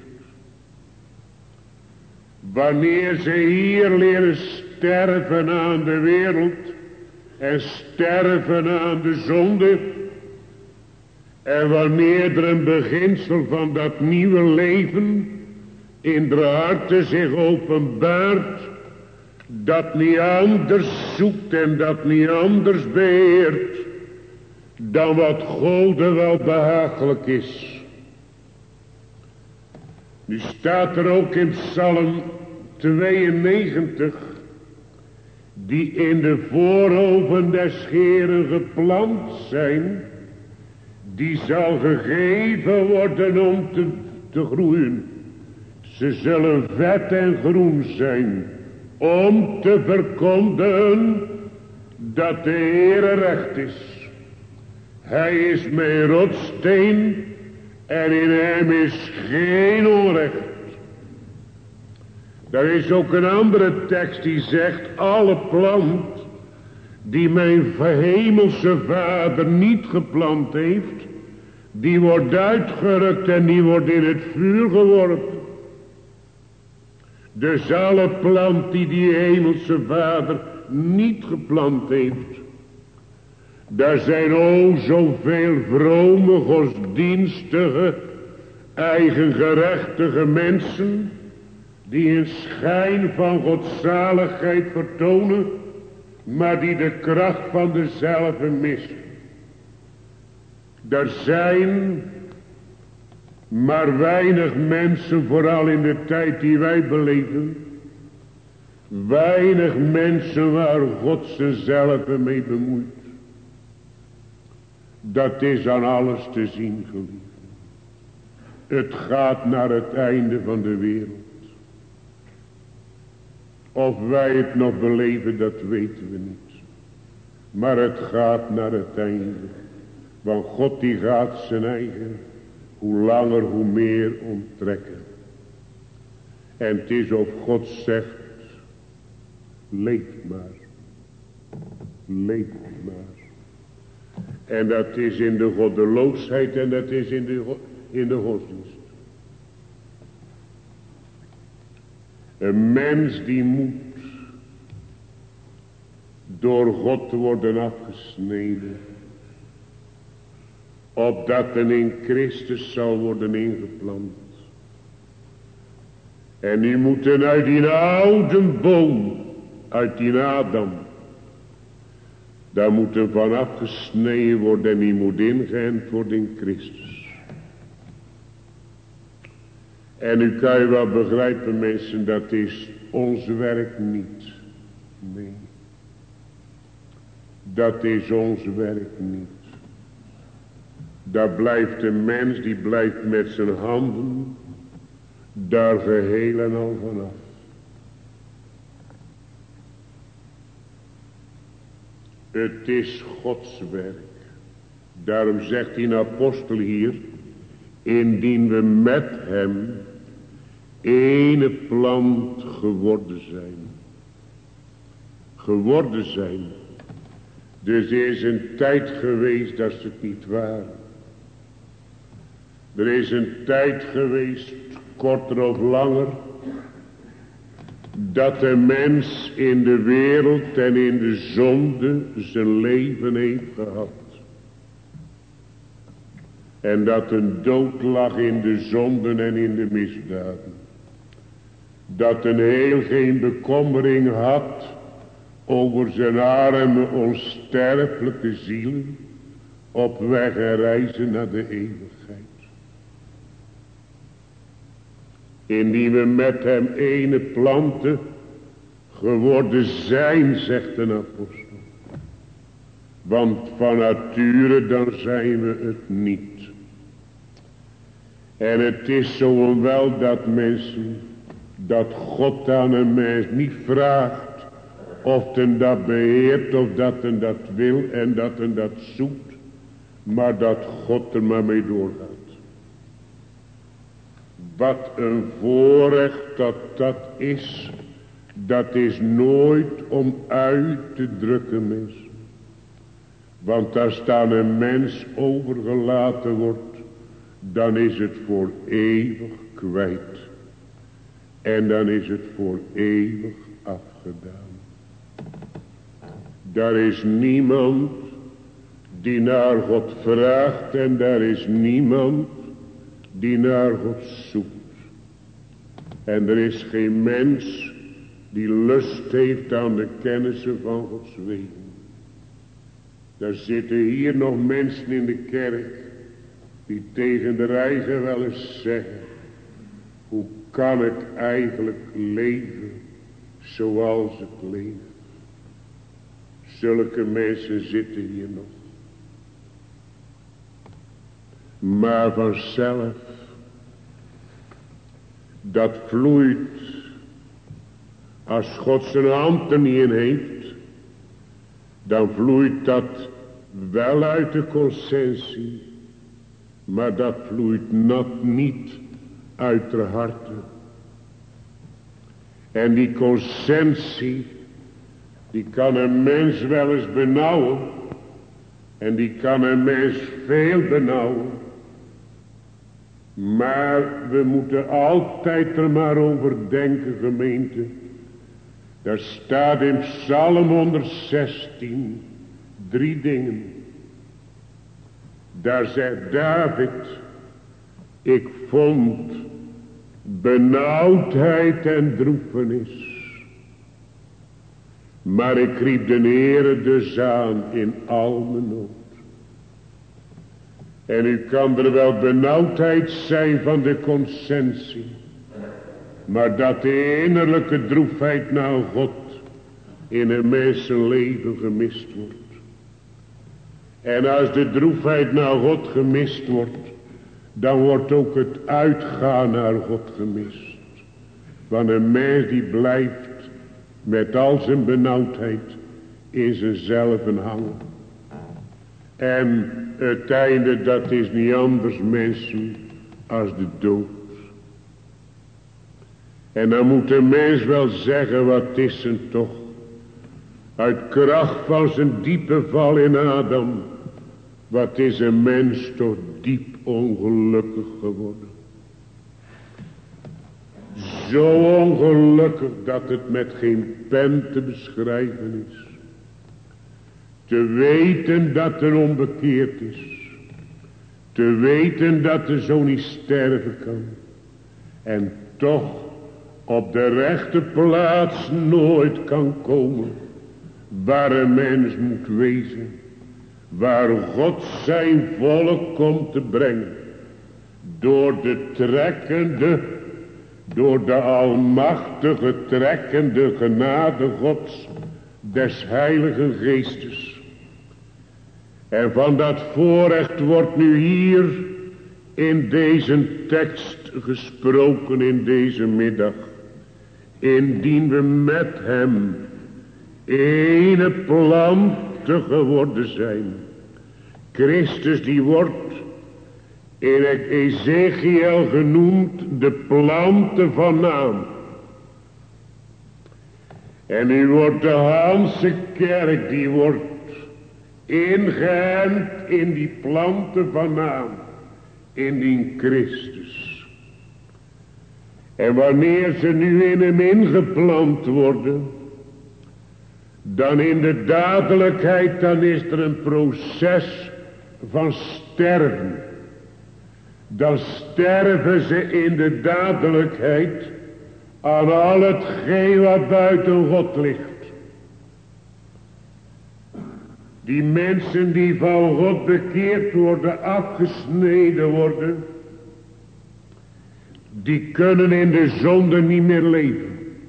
Wanneer ze hier leren sterven aan de wereld en sterven aan de zonde. En wanneer er een beginsel van dat nieuwe leven in de harten zich openbaart, dat niet anders zoekt en dat niet anders beheert dan wat Gode wel behagelijk is. Nu staat er ook in Psalm 92, die in de voorhoven des Heeren geplant zijn, die zal gegeven worden om te groeien. Ze zullen vet en groen zijn, om te verkondigen dat de Heere recht is. Hij is mijn rotssteen en in hem is geen onrecht. Er is ook een andere tekst die zegt, alle plant die mijn hemelse Vader niet geplant heeft, die wordt uitgerukt en die wordt in het vuur geworpen. Dus alle plant die hemelse Vader niet geplant heeft, daar zijn o zoveel vrome, godsdienstige, eigengerechtige mensen, die een schijn van godzaligheid vertonen, maar die de kracht van dezelfde missen. Er zijn maar weinig mensen, vooral in de tijd die wij beleven, weinig mensen waar God zichzelf mee bemoeit. Dat is aan alles te zien, geliefden. Het gaat naar het einde van de wereld. Of wij het nog beleven, dat weten we niet. Maar het gaat naar het einde. Want God die gaat zijn eigen, hoe langer hoe meer onttrekken. En het is of God zegt, leef maar. Leef maar. En dat is in de goddeloosheid en dat is in de godsdienst. Een mens die moet door God worden afgesneden, opdat er in Christus zal worden ingeplant. En die moeten uit die oude boom, uit die Adam, daar moet er van afgesneden worden en die moet ingeënt worden in Christus. En nu kan je wel begrijpen, mensen, dat is ons werk niet. Nee. Dat is ons werk niet. Daar blijft de mens, die blijft met zijn handen daar geheel en al vanaf. Het is Gods werk. Daarom zegt die apostel hier, indien we met hem ene plant geworden zijn. Geworden zijn. Dus er is een tijd geweest dat ze het niet waren. Er is een tijd geweest, korter of langer, dat de mens in de wereld en in de zonde zijn leven heeft gehad. En dat een dood lag in de zonden en in de misdaden. Dat een heel geen bekommering had over zijn arme onsterfelijke zielen op weg en reizen naar de eeuwigheid. Indien we met hem ene planten geworden zijn, zegt een apostel. Want van nature dan zijn we het niet. En het is zo wel dat mensen, dat God aan een mens niet vraagt of ten dat beheert of dat ten dat wil en dat ten dat zoekt, maar dat God er maar mee doorgaat. Wat een voorrecht dat is. Dat is nooit om uit te drukken, mis. Want als dan een mens overgelaten wordt, dan is het voor eeuwig kwijt. En dan is het voor eeuwig afgedaan. Daar is niemand die naar God vraagt en daar is niemand die naar God zoekt. En er is geen mens die lust heeft aan de kennissen van Gods wegen. Er zitten hier nog mensen in de kerk die tegen de eigen wel eens zeggen: hoe kan ik eigenlijk leven zoals ik leef? Zulke mensen zitten hier nog. Maar vanzelf, dat vloeit, als God zijn hand er niet in heeft, dan vloeit dat wel uit de conscientie, maar dat vloeit niet uit de harten. En die conscientie, die kan een mens wel eens benauwen, en die kan een mens veel benauwen. Maar we moeten altijd er maar over denken, gemeente. Daar staat in Psalm 116 3 dingen. Daar zegt David: ik vond benauwdheid en droefenis, maar ik riep de Heere dus aan in al mijn nood. En u kan er wel benauwdheid zijn van de conscientie, maar dat de innerlijke droefheid naar God in een mensenleven gemist wordt. En als de droefheid naar God gemist wordt, dan wordt ook het uitgaan naar God gemist. Want een mens die blijft met al zijn benauwdheid in zichzelf hangen. En het einde, dat is niet anders, mensen, als de dood. En dan moet een mens wel zeggen: wat is hem toch? Uit kracht van zijn diepe val in Adam, wat is een mens toch diep ongelukkig geworden. Zo ongelukkig dat het met geen pen te beschrijven is. Te weten dat er onbekeerd is. Te weten dat er zo niet sterven kan. En toch op de rechte plaats nooit kan komen. Waar een mens moet wezen. Waar God zijn volk komt te brengen. Door de trekkende, door de almachtige trekkende genade Gods, des Heilige Geestes. En van dat voorrecht wordt nu hier in deze tekst gesproken in deze middag. Indien we met hem ene planten geworden zijn. Christus die wordt in Ezekiel genoemd de planten van naam. En nu wordt de Hanse kerk, die wordt ingeënt in die planten van naam, in die Christus. En wanneer ze nu in hem ingeplant worden, dan in de dadelijkheid, dan is er een proces van sterven. Dan sterven ze in de dadelijkheid aan al hetgeen wat buiten God ligt. Die mensen die van God bekeerd worden, afgesneden worden, die kunnen in de zonde niet meer leven.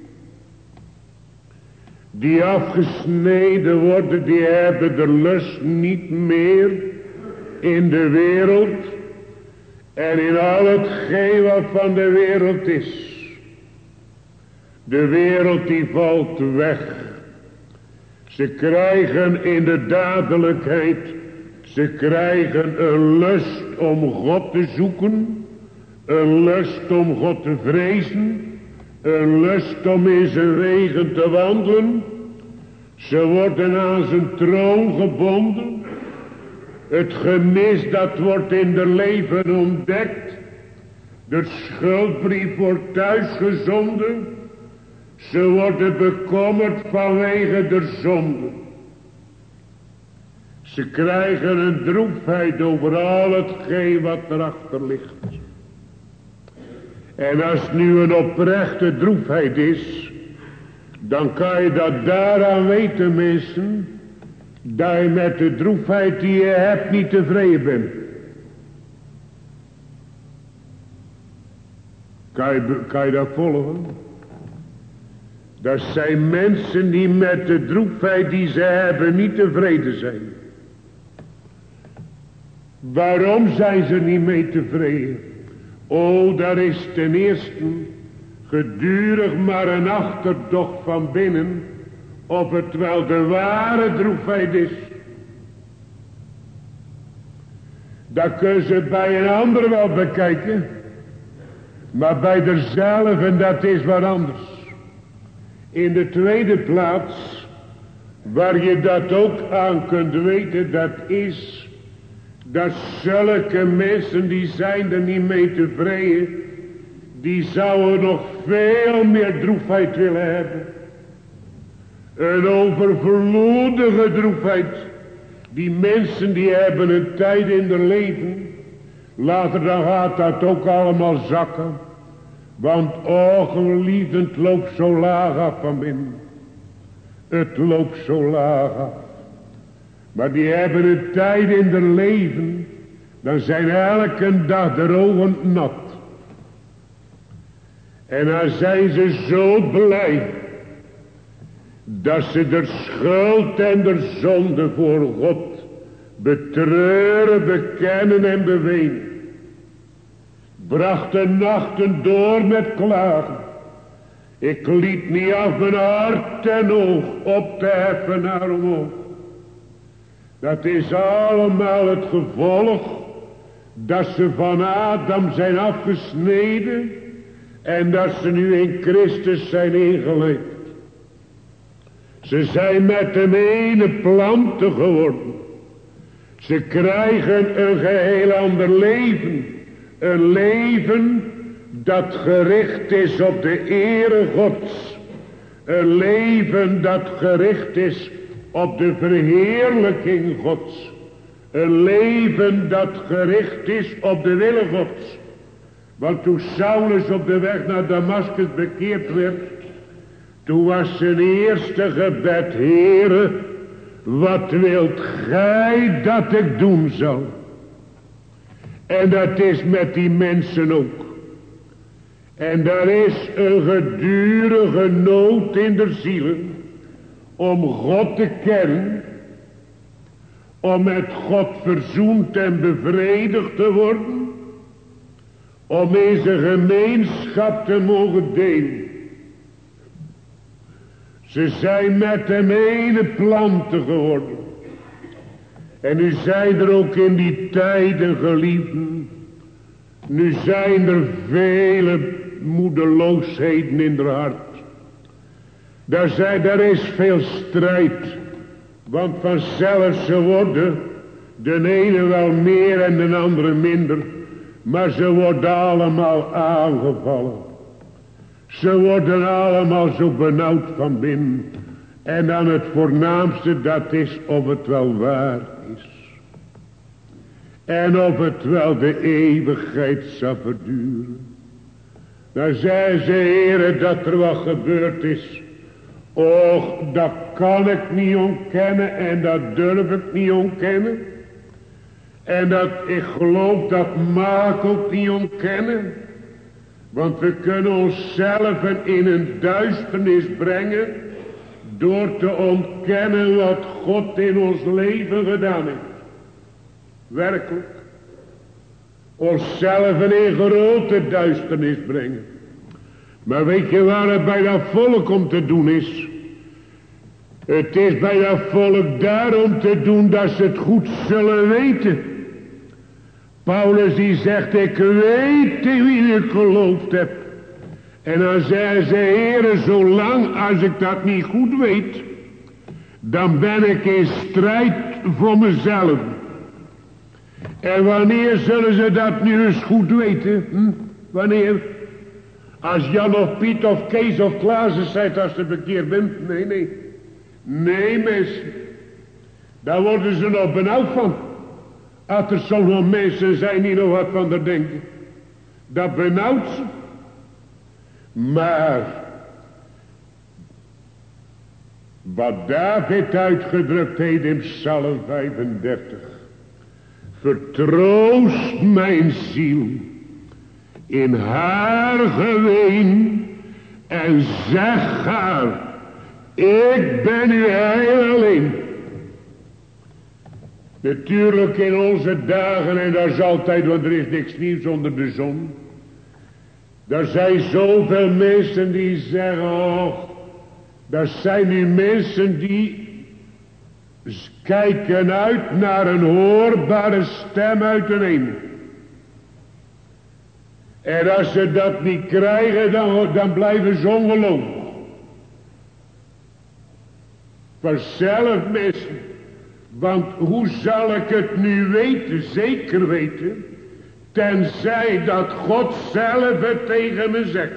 Die afgesneden worden, die hebben de lust niet meer in de wereld en in al hetgeen wat van de wereld is. De wereld die valt weg. Ze krijgen in de dadelijkheid, ze krijgen een lust om God te zoeken, Een lust om God te vrezen. Een lust om in zijn wegen te wandelen. Ze worden aan zijn troon gebonden. Het gemis dat wordt in de leven ontdekt. De schuldbrief wordt thuisgezonden. Ze worden bekommerd vanwege de zonde. Ze krijgen een droefheid over al hetgeen wat erachter ligt. En als het nu een oprechte droefheid is, dan kan je dat daaraan weten, mensen, dat je met de droefheid die je hebt niet tevreden bent. Kan je dat volgen? Dat zijn mensen die met de droefheid die ze hebben niet tevreden zijn. Waarom zijn ze niet mee tevreden? Oh, dat is ten eerste gedurig maar een achterdocht van binnen of het wel de ware droefheid is. Dat kunnen ze bij een ander wel bekijken, maar bij derzelf, en dat is wat anders. In de tweede plaats, waar je dat ook aan kunt weten, dat is dat zulke mensen die zijn er niet mee tevreden, die zouden nog veel meer droefheid willen hebben. Een overvloedige droefheid. Die mensen die hebben een tijd in hun leven. Later dan gaat dat ook allemaal zakken. Want geliefde, het loopt zo laag af van binnen. Het loopt zo laag af. Maar die hebben een tijd in hun leven. Dan zijn elke dag de ogen nat. En dan zijn ze zo blij. Dat ze de schuld en de zonde voor God betreuren, bekennen en bewenen. Bracht de nachten door met klagen. Ik liet niet af mijn hart en oog op te heffen naar omhoog. Dat is allemaal het gevolg dat ze van Adam zijn afgesneden en dat ze nu in Christus zijn ingeleefd. Ze zijn met hem ene planten geworden. Ze krijgen een geheel ander leven. Een leven dat gericht is op de ere Gods. Een leven dat gericht is op de verheerlijking Gods. Een leven dat gericht is op de wille Gods. Want toen Saulus op de weg naar Damaskus bekeerd werd, toen was zijn eerste gebed: Heere, wat wilt gij dat ik doen zal? En dat is met die mensen ook. En daar is een gedurige nood in de zielen om God te kennen, om met God verzoend en bevredigd te worden, om in zijn gemeenschap te mogen delen. Ze zijn met hem ene planten geworden. En nu zijn er ook in die tijden, geliefden, nu zijn er vele moedeloosheden in haar hart. Daar is veel strijd. Want vanzelf ze worden de ene wel meer en de andere minder. Maar ze worden allemaal aangevallen. Ze worden allemaal zo benauwd van binnen. En dan het voornaamste, dat is of het wel waar is. En of het wel de eeuwigheid zal verduren. Dan zei ze: Heere, dat er wat gebeurd is. Och, dat kan ik niet ontkennen en dat durf ik niet ontkennen. En dat ik geloof dat mag ik ook niet ontkennen. Want we kunnen onszelf in een duisternis brengen door te ontkennen wat God in ons leven gedaan heeft. Werkelijk. Onszelf in grote duisternis brengen. Maar weet je waar het bij dat volk om te doen is? Het is bij dat volk daarom te doen dat ze het goed zullen weten. Paulus die zegt, ik weet in wie ik geloofd heb. En dan zei ze, Heere, zolang als ik dat niet goed weet, dan ben ik in strijd voor mezelf. En wanneer zullen ze dat nu eens goed weten? Wanneer? Als Jan of Piet of Kees of Klaas zegt als ze bekeerd bent? Nee. Nee, mensen. Daar worden ze nog benauwd van. Als er sommige mensen zijn die nog wat van er denken. Dat benauwt ze. Maar wat David uitgedrukt heeft in Psalm 35. Vertroost mijn ziel in haar geween en zeg haar, ik ben uw heil alleen. Natuurlijk in onze dagen, en dat is altijd, want er is niks nieuws onder de zon. Er zijn zoveel mensen die zeggen, oh, dat zijn nu mensen die kijken uit naar een hoorbare stem uit een hemel. En als ze dat niet krijgen, dan blijven ze ongelovig. Vanzelf mensen. Want hoe zal ik het nu weten, zeker weten, tenzij dat God zelf het tegen me zegt.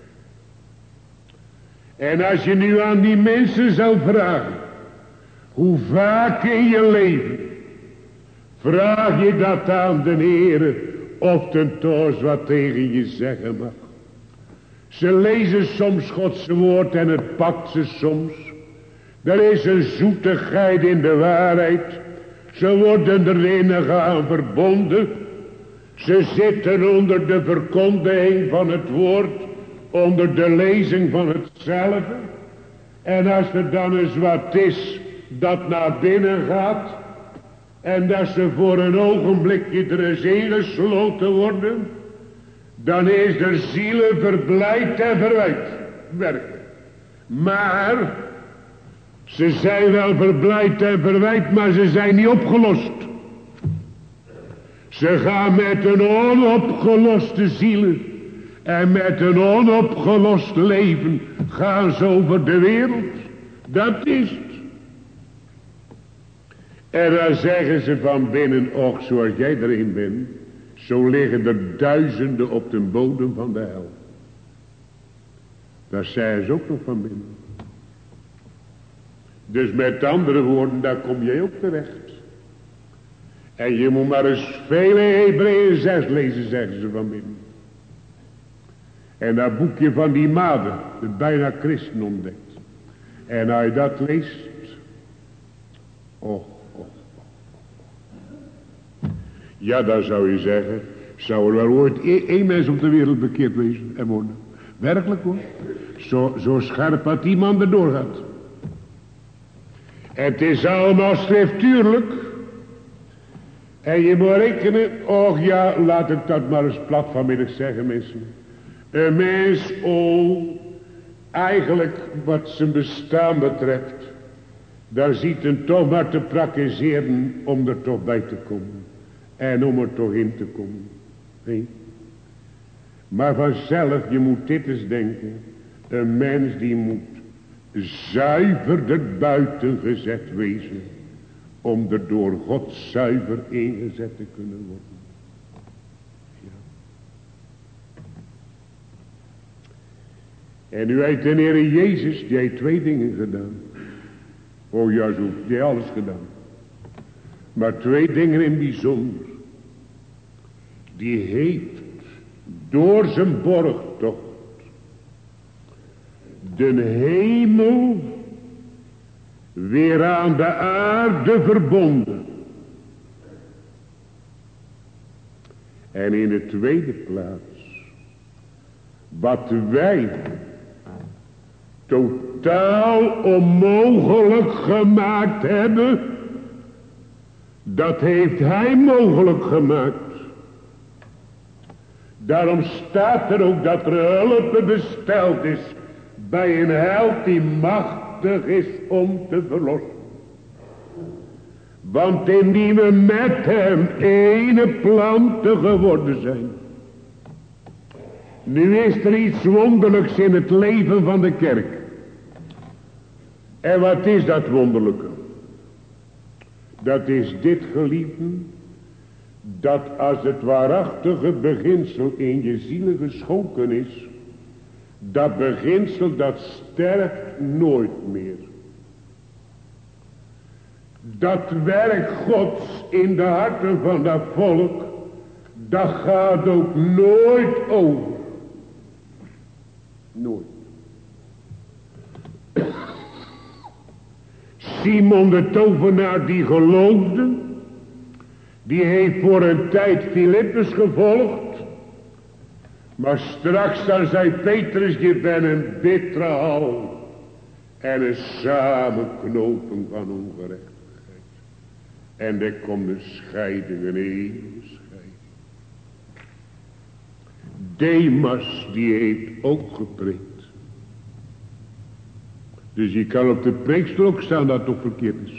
En als je nu aan die mensen zou vragen, hoe vaak in je leven vraag je dat aan de Heere, of ten toos wat tegen je zeggen mag. Ze lezen soms Gods woord en het pakt ze soms. Er is een zoetigheid in de waarheid. Ze worden erin gaan verbonden. Ze zitten onder de verkondiging van het woord, onder de lezing van hetzelfde. En als er dan eens wat is dat naar binnen gaat, en dat ze voor een ogenblikje er eens ingesloten worden, dan is de zielen verblijd en verwijt. Werkelijk. Maar ze zijn wel verblijd en verwijt, maar ze zijn niet opgelost. Ze gaan met een onopgeloste zielen en met een onopgelost leven gaan ze over de wereld. Dat is het. En dan zeggen ze van binnen, och, zoals jij erin bent, zo liggen er duizenden op de bodem van de hel. Dat zeggen ze ook nog van binnen. Dus met andere woorden, daar kom jij ook terecht. En je moet maar eens vele Hebreeën 6 lezen, zeggen ze van binnen. En dat boekje van die maden, de bijna christen ontdekt. En als je dat leest, ja, dan zou je zeggen, zou er wel ooit één mens op de wereld bekeerd wezen en worden. Werkelijk hoor. Zo scherp dat die man erdoor gaat. Het is allemaal schriftuurlijk. En je moet rekenen, och ja, laat ik dat maar eens plat vanmiddag zeggen mensen. Een mens, eigenlijk wat zijn bestaan betreft, daar ziet hem toch maar te praktiseren om er toch bij te komen. En om er toch in te komen. Nee. Maar vanzelf, je moet dit eens denken. Een mens die moet zuiverder buiten gezet wezen. Om er door God zuiver ingezet te kunnen worden. Ja. En u weet de Heer Jezus, die heeft 2 dingen gedaan. Oh ja, zo, die heeft alles gedaan. Maar 2 dingen in bijzonder. Die heeft door zijn borgtocht de hemel weer aan de aarde verbonden. En in de tweede plaats, wat wij totaal onmogelijk gemaakt hebben, dat heeft hij mogelijk gemaakt. Daarom staat er ook dat er hulp besteld is bij een held die machtig is om te verlossen. Want indien we met hem ene planten geworden zijn. Nu is er iets wonderlijks in het leven van de kerk. En wat is dat wonderlijke? Dat is dit, geliefden. Dat als het waarachtige beginsel in je ziel geschonken is. Dat beginsel dat sterft nooit meer. Dat werk Gods in de harten van dat volk. Dat gaat ook nooit over. Nooit. Simon de tovenaar die geloofde. Die heeft voor een tijd Filippus gevolgd. Maar straks dan zei Petrus, je bent een bittere hal. En een samenknoping van ongerechtigheid. En er komt een scheiding, een eeuwige scheiding. Demas die heeft ook gepreekt. Dus je kan op de preekstoel ook staan dat het toch verkeerd is.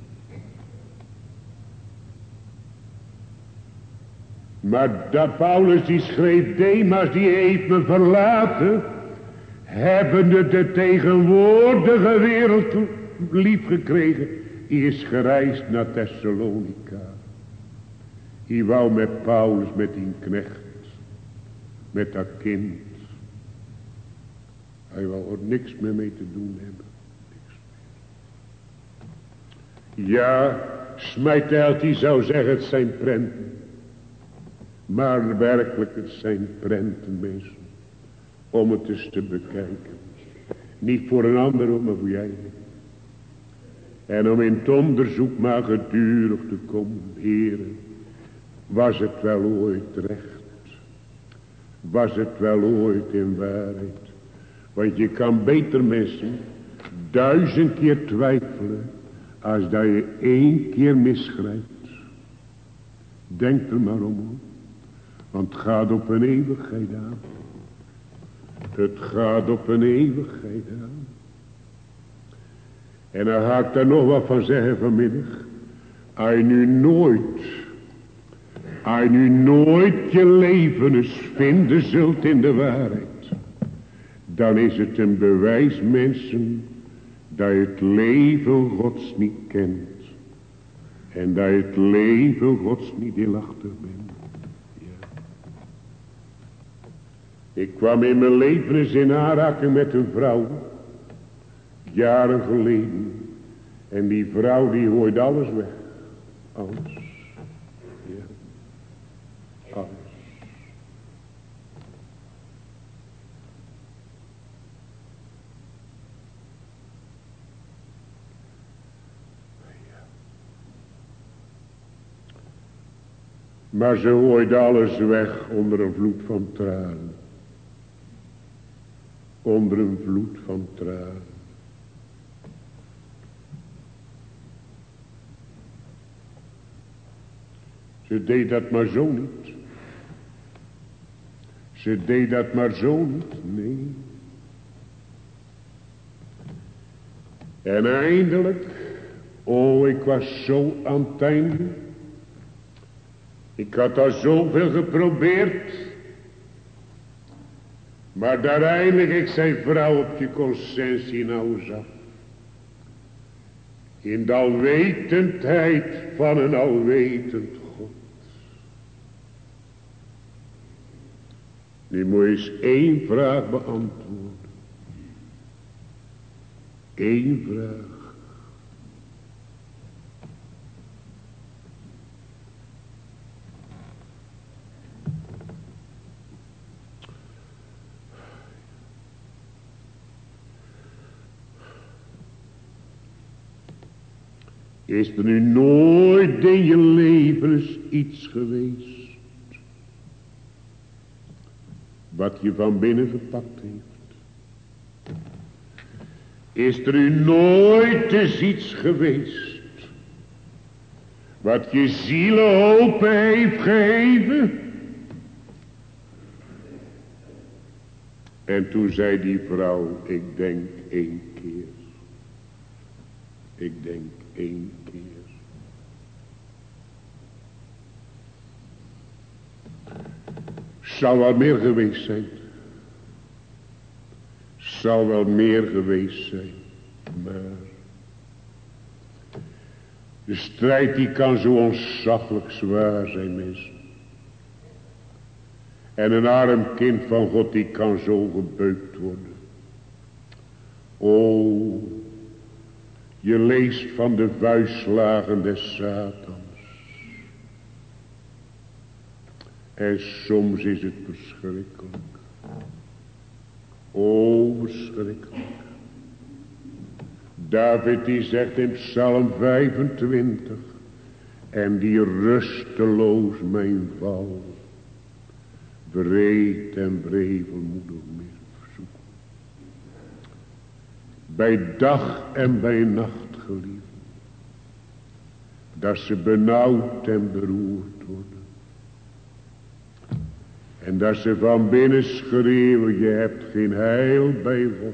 Maar dat Paulus die schreef, Demas die heeft me verlaten, hebbende de tegenwoordige wereld lief gekregen. Hij is gereisd naar Thessalonica. Hij wou met Paulus, met die knecht, met dat kind. Hij wou er niks meer mee te doen hebben. Niks meer. Ja, Smijtelt die zou zeggen het zijn prenten. Maar werkelijk het zijn prenten, mensen. Om het eens te bekijken. Niet voor een ander, maar voor jij. En om in het onderzoek maar gedurig te komen, heren. Was het wel ooit recht? Was het wel ooit in waarheid? Want je kan beter mensen 1000 keer twijfelen. Als dat je 1 keer misgrijpt. Denk er maar om hoor. Want het gaat op een eeuwigheid aan. Het gaat op een eeuwigheid aan. En dan ga ik daar nog wat van zeggen vanmiddag. Als je nu nooit je leven eens vinden zult in de waarheid. Dan is het een bewijs, mensen, dat je het leven Gods niet kent. En dat je het leven Gods niet deelachtig bent. Ja. Ik kwam in mijn leven eens in aanraking met een vrouw. Jaren geleden. En die vrouw die gooit alles weg. Alles. Ja. Alles. Maar ze gooit alles weg onder een vloed van tranen. Onder een vloed van tranen. Ze deed dat maar zo niet. Ze deed dat maar zo niet, nee. En eindelijk, ik was zo aan het einde. Ik had al zoveel geprobeerd. Maar daar eindelijk, ik zei vrouw op je conscientie nou eens af. In de alwetendheid van een alwetend God. Nu moet je eens 1 vraag beantwoorden. 1 vraag. Is er nu nooit in je leven eens iets geweest. Wat je van binnen gepakt heeft. Is er nu nooit eens iets geweest. Wat je zielenhoop heeft gegeven. En toen zei die vrouw, ik denk 1 keer. Ik denk 1 keer. Zal wel meer geweest zijn. Zal wel meer geweest zijn. Maar de strijd die kan zo ontzaglijk zwaar zijn, mensen. En een arm kind van God die kan zo gebeukt worden. O, je leest van de vuistslagen des Satans. En soms is het verschrikkelijk. O, verschrikkelijk. David die zegt in Psalm 25. En die rusteloos mijn val. Breed en wrevelmoedig misverzoeken. Bij dag en bij nacht geliefd. Dat ze benauwd en beroerd worden. En dat ze van binnen schreeuwen, je hebt geen heil bij God.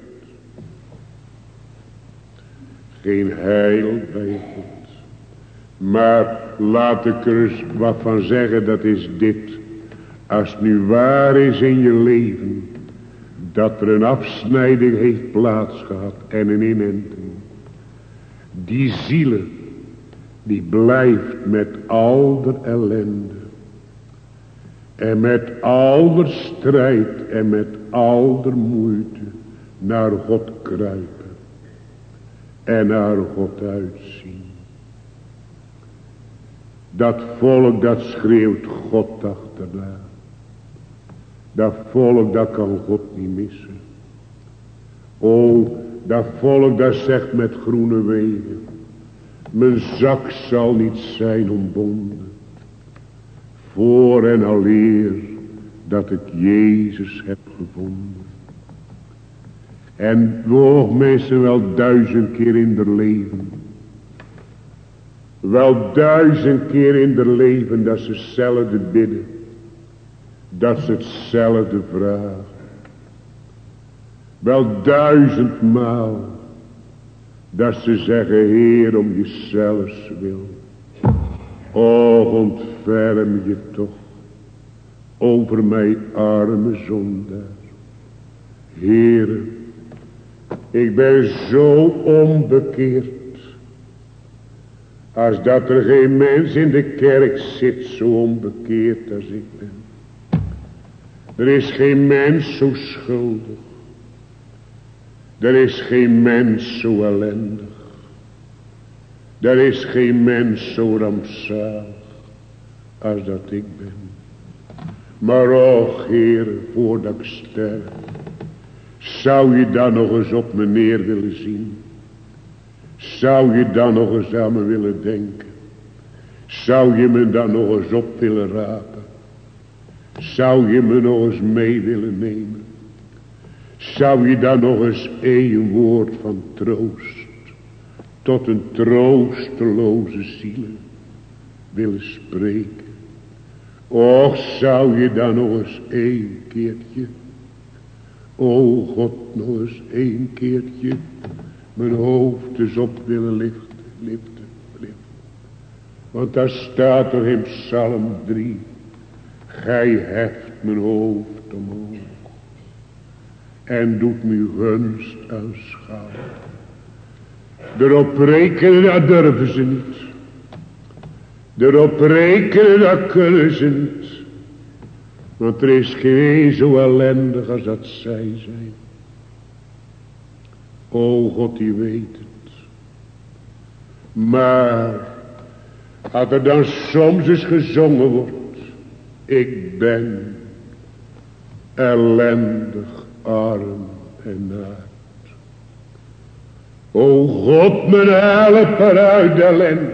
Geen heil bij God. Maar laat ik er eens wat van zeggen, dat is dit. Als het nu waar is in je leven, dat er een afsnijding heeft plaatsgehad en een inenting. Die zielen, die blijft met al de ellende. En met al de strijd en met al de moeite naar God kruipen. En naar God uitzien. Dat volk dat schreeuwt God achterna. Dat volk dat kan God niet missen. O, dat volk dat zegt met groene wegen. Mijn zak zal niet zijn ombonden. Voor en aleer dat ik Jezus heb gevonden. En woog mensen wel 1000 keer in haar leven. Wel 1000 keer in haar leven dat ze hetzelfde bidden. Dat ze hetzelfde vragen. Wel 1000 maal dat ze zeggen, Heer, om jezelfs wil. Och, ontferm je toch over mij arme zondaar. Heere, ik ben zo onbekeerd. Als dat er geen mens in de kerk zit zo onbekeerd als ik ben. Er is geen mens zo schuldig. Er is geen mens zo ellendig. Er is geen mens zo rampzalig als dat ik ben. Maar och, Heer, voordat ik sterf, zou je dan nog eens op me neer willen zien? Zou je dan nog eens aan me willen denken? Zou je me dan nog eens op willen rapen? Zou je me nog eens mee willen nemen? Zou je dan nog eens één woord van troost tot een troosteloze zielen willen spreken? Och, zou je dan nog eens één keertje, o God, nog eens één keertje mijn hoofd eens op willen liften. Want daar staat er in Psalm 3, gij heft mijn hoofd omhoog en doet me gunst aanschouwen. Erop rekenen, dat durven ze niet. Erop rekenen, dat kunnen ze niet. Want er is geen zo ellendig als dat zij zijn. O God, die weet het. Maar als er dan soms eens gezongen wordt, ik ben ellendig, arm en naakt. O God, mijn helper uit de ellende.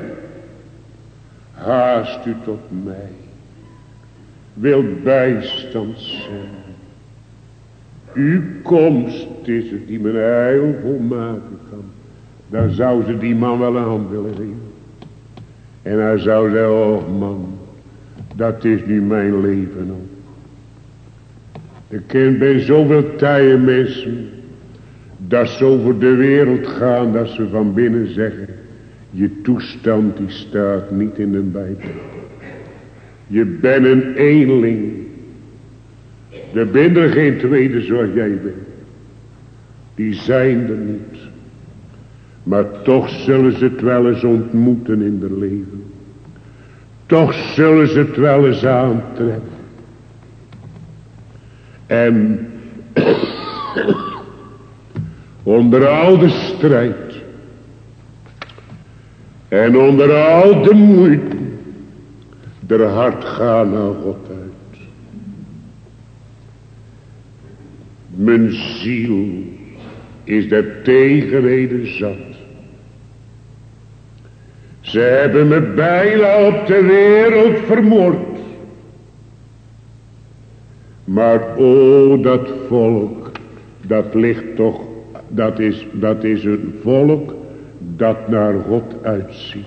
Haast u tot mij. Wil bijstand zijn. Uw komst is het die mijn heil volmaken kan. Dan zou ze die man wel een hand willen geven. En hij zou zeggen, oh man, dat is nu mijn leven ook. Ik ken bij zoveel tijden mensen, dat ze over de wereld gaan, dat ze van binnen zeggen, je toestand die staat niet in de Bijbel. Je bent een eenling. Er zijn er geen tweede zoals jij bent. Die zijn er niet. Maar toch zullen ze het wel eens ontmoeten in hun leven. Toch zullen ze het wel eens aantreffen. En onder al de strijd. En onder al de moeite. Der hart gaan naar God uit. Mijn ziel is de tegenreden zat. Ze hebben me bijna op de wereld vermoord. Maar o, dat volk, dat ligt toch, dat is een volk dat naar God uitziet.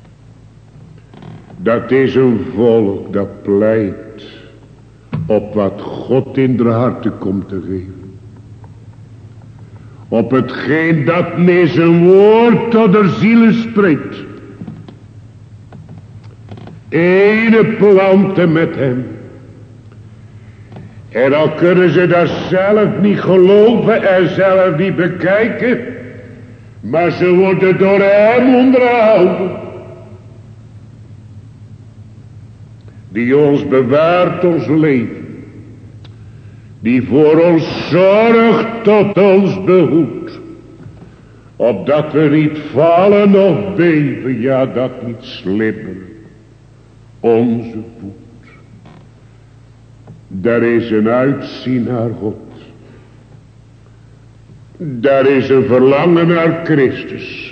Dat is een volk dat pleit op wat God in de harten komt te geven. Op hetgeen dat met zijn woord tot de zielen spreekt. Ene planten met hem. En al kunnen ze dat zelf niet geloven en zelf niet bekijken. Maar ze worden door hem onderhouden. Die ons bewaart ons leven. Die voor ons zorgt tot ons behoedt. Opdat we niet vallen of beven, ja dat niet slippen. Onze voet. Daar is een uitzien naar God. Daar is een verlangen naar Christus.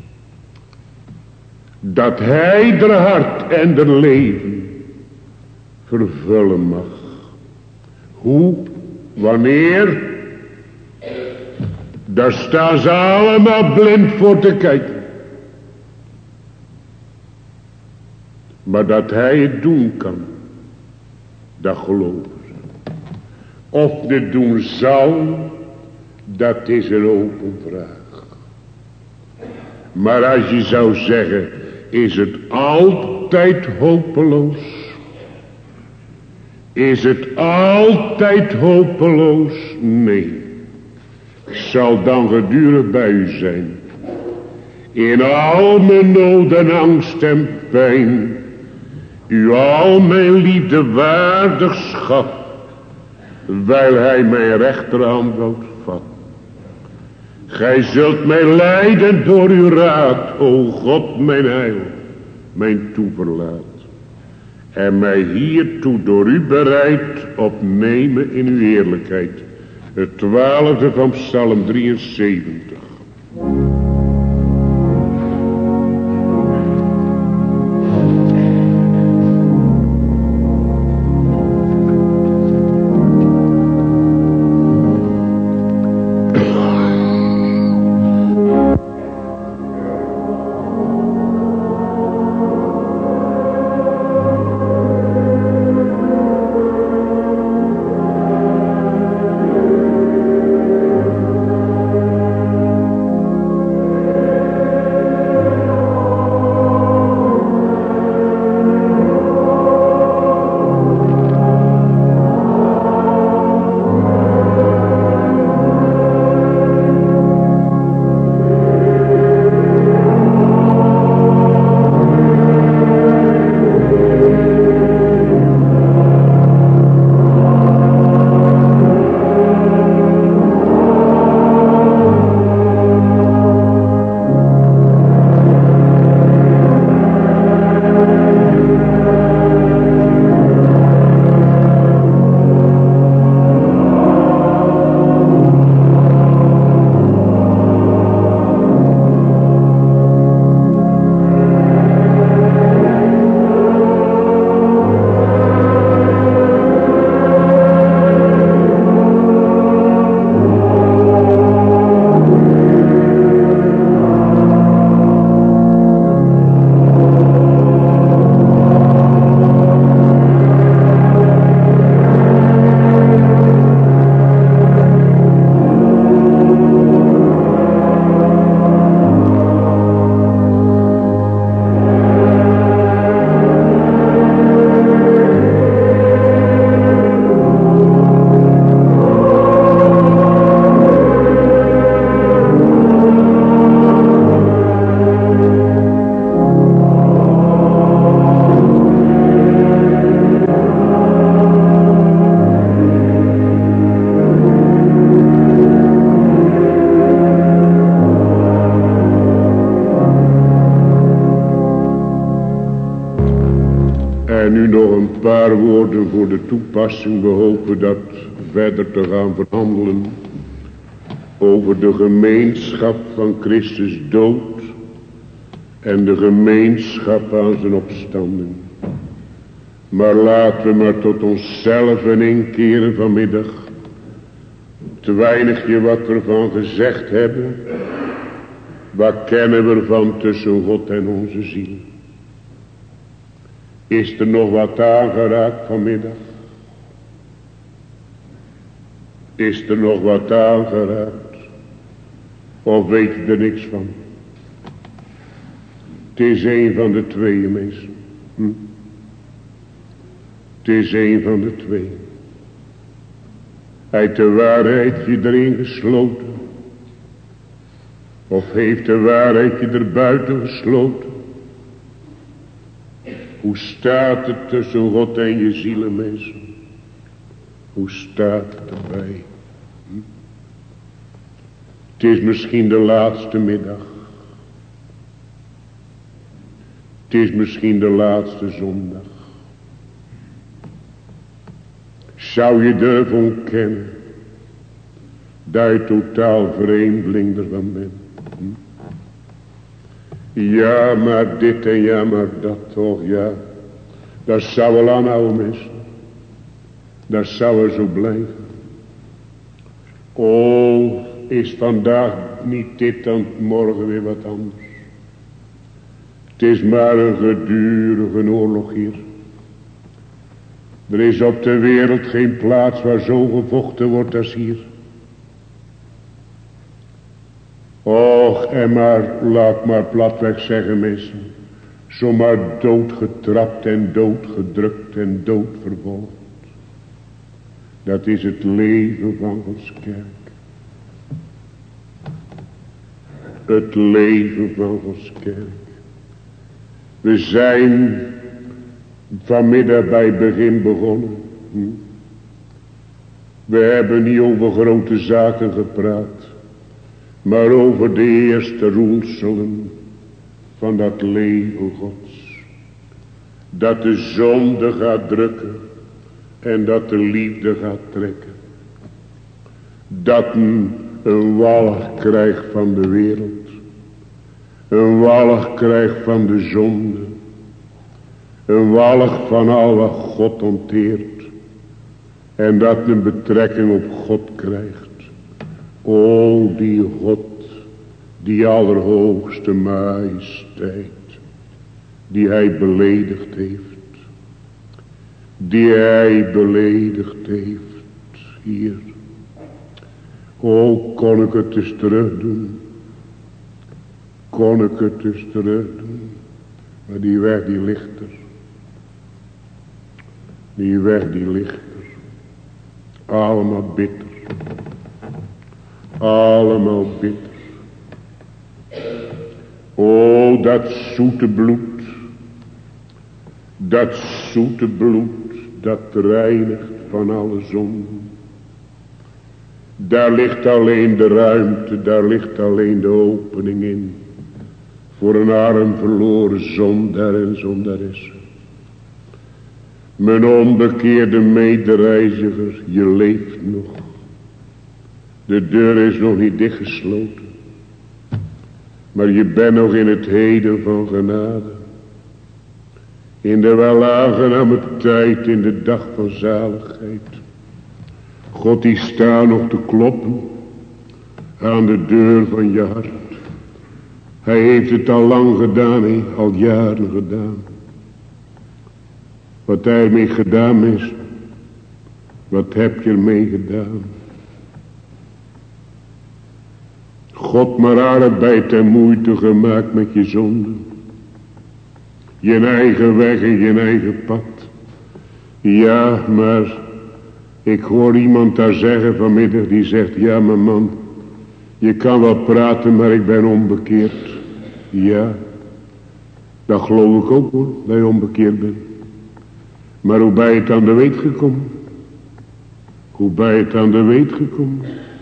Dat hij der hart en der leven vervullen mag. Hoe? Wanneer? Daar staan ze allemaal blind voor te kijken. Maar dat hij het doen kan, dat geloven ze. Of dit doen zal, dat is een open vraag. Maar als je zou zeggen, is het altijd hopeloos? Is het altijd hopeloos? Nee. Ik zal dan gedurig bij u zijn. In al mijn nood en angst en pijn. U al mijn liefde waardig schat. Wijl hij mijn rechterhand wilt vatten. Gij zult mij leiden door uw raad. O God mijn heil. Mijn toeverlaat. En mij hiertoe door u bereid opnemen in uw heerlijkheid. Het 12e van Psalm 73. paar woorden voor de toepassing. We hopen dat verder te gaan verhandelen over de gemeenschap van Christus dood en de gemeenschap aan zijn opstanding. Maar laten we maar tot onszelf inkeren vanmiddag. Te weinigje wat we ervan gezegd hebben. Wat kennen we ervan tussen God en onze ziel? Is er nog wat aangeraakt vanmiddag? Is er nog wat aangeraakt? Of weet je er niks van? Het is een van de tweeën, mensen. Het is een van de twee. Heeft de waarheid je erin gesloten? Of heeft de waarheid je er buiten gesloten? Hoe staat het tussen God en je zielen, mensen? Hoe staat het erbij? Het is misschien de laatste middag. Het is misschien de laatste zondag. Zou je durven ontkennen dat je totaal vreemdeling ervan bent? Ja, maar dit en ja, maar dat toch, ja. Dat zou wel aanhouden, mensen. Dat zou er zo blijven. Oh, is vandaag niet dit dan morgen weer wat anders? Het is maar een gedurige oorlog hier. Er is op de wereld geen plaats waar zo gevochten wordt als hier. Och, en maar, laat maar platweg zeggen, mensen. Zomaar doodgetrapt en doodgedrukt en doodvervolgd. Dat is het leven van Gods kerk. Het leven van Gods kerk. We zijn vanmiddag bij het begin begonnen. We hebben niet over grote zaken gepraat. Maar over de eerste roelselen van dat leven Gods. Dat de zonde gaat drukken. En dat de liefde gaat trekken. Dat een walg krijgt van de wereld. Een walg krijgt van de zonde. Een walg van al wat God onteert. En dat een betrekking op God krijgt. O, die God, die allerhoogste majesteit, die hij beledigd heeft. Die hij beledigd heeft hier. O, kon ik het eens terug doen. Kon ik het eens terug doen. Maar die weg die ligt er. Die weg die ligt er. Allemaal bitter. Allemaal bitter. O, dat zoete bloed. Dat zoete bloed. Dat reinigt van alle zonden. Daar ligt alleen de ruimte. Daar ligt alleen de opening in. Voor een arm verloren zondaar en zondares. Mijn onbekeerde medereiziger, je leeft nog. De deur is nog niet dichtgesloten. Maar je bent nog in het heden van genade. In de welaangename tijd, in de dag van zaligheid. God die staat nog te kloppen aan de deur van je hart. Hij heeft het al lang gedaan, al jaren gedaan. Wat hij ermee gedaan is, wat heb je ermee gedaan? God maar arbeid en moeite gemaakt met je zonden. Je eigen weg en je eigen pad. Ja, maar ik hoor iemand daar zeggen vanmiddag die zegt, ja maar man, je kan wel praten maar ik ben onbekeerd. Ja, dat geloof ik ook hoor, dat je onbekeerd bent. Maar hoe ben je het aan de weet gekomen? Hoe ben je het aan de weet gekomen?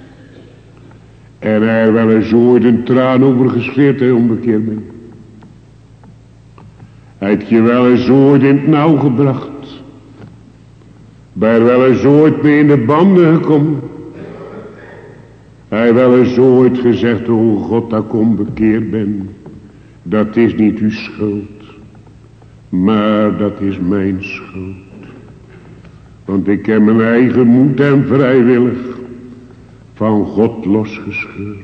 En hij wel eens ooit een traan over geschreeuwd dat je onbekeerd bent. Hij heeft je wel eens ooit in het nauw gebracht. Ben wel eens ooit mee in de banden gekomen. Hij wel eens ooit gezegd, o God, dat ik onbekeerd ben. Dat is niet uw schuld. Maar dat is mijn schuld. Want ik heb mijn eigen moed en vrijwillig van God losgescheurd.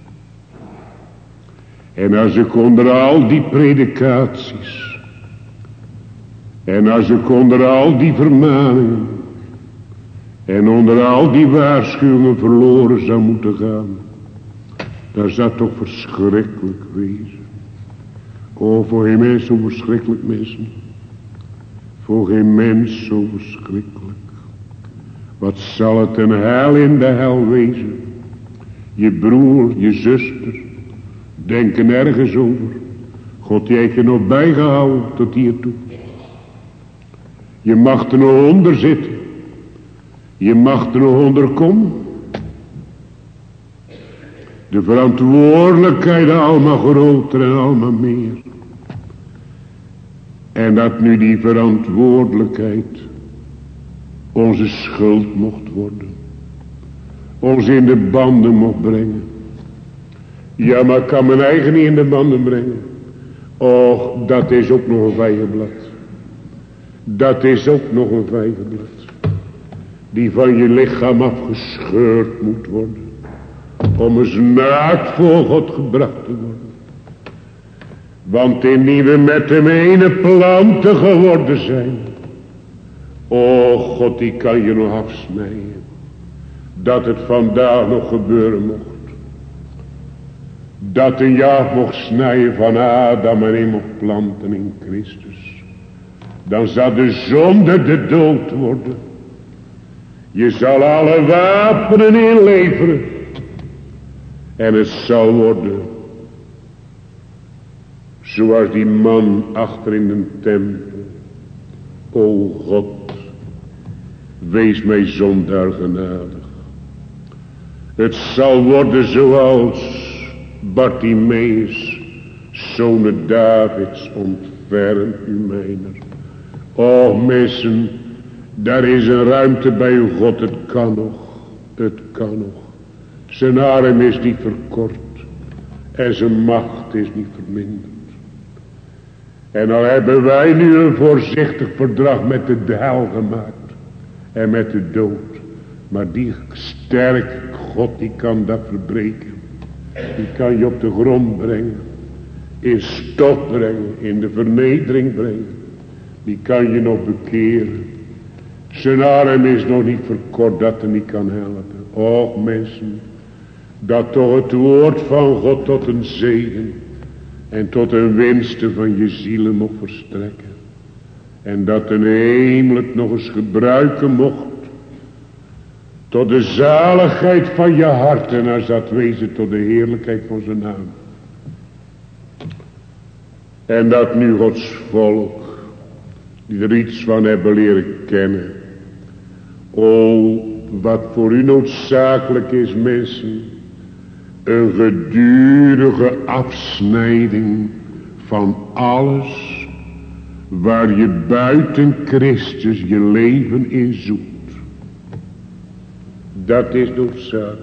En als ik onder al die predikaties. En als ik onder al die vermaningen. En onder al die waarschuwingen verloren zou moeten gaan. Dan zou het toch verschrikkelijk wezen. Oh, voor geen mens zo verschrikkelijk missen. Voor geen mens zo verschrikkelijk. Wat zal het een hel in de hel wezen. Je broer, je zuster. Denken ergens over. God, die heeft je nog bijgehouden tot hiertoe. Je mag er nog onder zitten. Je mag er nog onder komen. De verantwoordelijkheid allemaal groter en allemaal meer. En dat nu die verantwoordelijkheid onze schuld mocht worden. Ons in de banden mocht brengen. Ja, maar ik kan mijn eigen niet in de banden brengen. Och, dat is ook nog een vijgenblad. Dat is ook nog een vijgenblad. Die van je lichaam afgescheurd moet worden. Om eens naakt voor God gebracht te worden. Want indien we met hem ene planten geworden zijn. O God, die kan je nog afsnijden. Dat het vandaag nog gebeuren mocht. Dat een jaar mocht snijden van Adam en hem mocht planten in Christus. Dan zal de zonde de dood worden. Je zal alle wapenen inleveren. En het zal worden. Zoals die man achter in de tempel. O God. Wees mij zondaar genadig. Het zal worden zoals Bartimeus, zoon Davids, ontferm u mijner. O mensen, daar is een ruimte bij uw God, het kan nog, het kan nog. Zijn arm is niet verkort en zijn macht is niet verminderd. En al hebben wij nu een voorzichtig verdrag met de hel gemaakt en met de dood. Maar die sterke God, die kan dat verbreken. Die kan je op de grond brengen. In stof brengen. In de vernedering brengen. Die kan je nog bekeren. Zijn arm is nog niet verkort dat hij niet kan helpen. Och mensen. Dat toch het woord van God tot een zegen. En tot een winste van je zielen mocht verstrekken. En dat een hemel het nog eens gebruiken mocht. Tot de zaligheid van je hart. En als dat wezen tot de heerlijkheid van zijn naam. En dat nu Gods volk. Die er iets van hebben leren kennen. O, wat voor u noodzakelijk is mensen. Een gedurige afsnijding van alles. Waar je buiten Christus je leven in zoekt. Dat is noodzakelijk.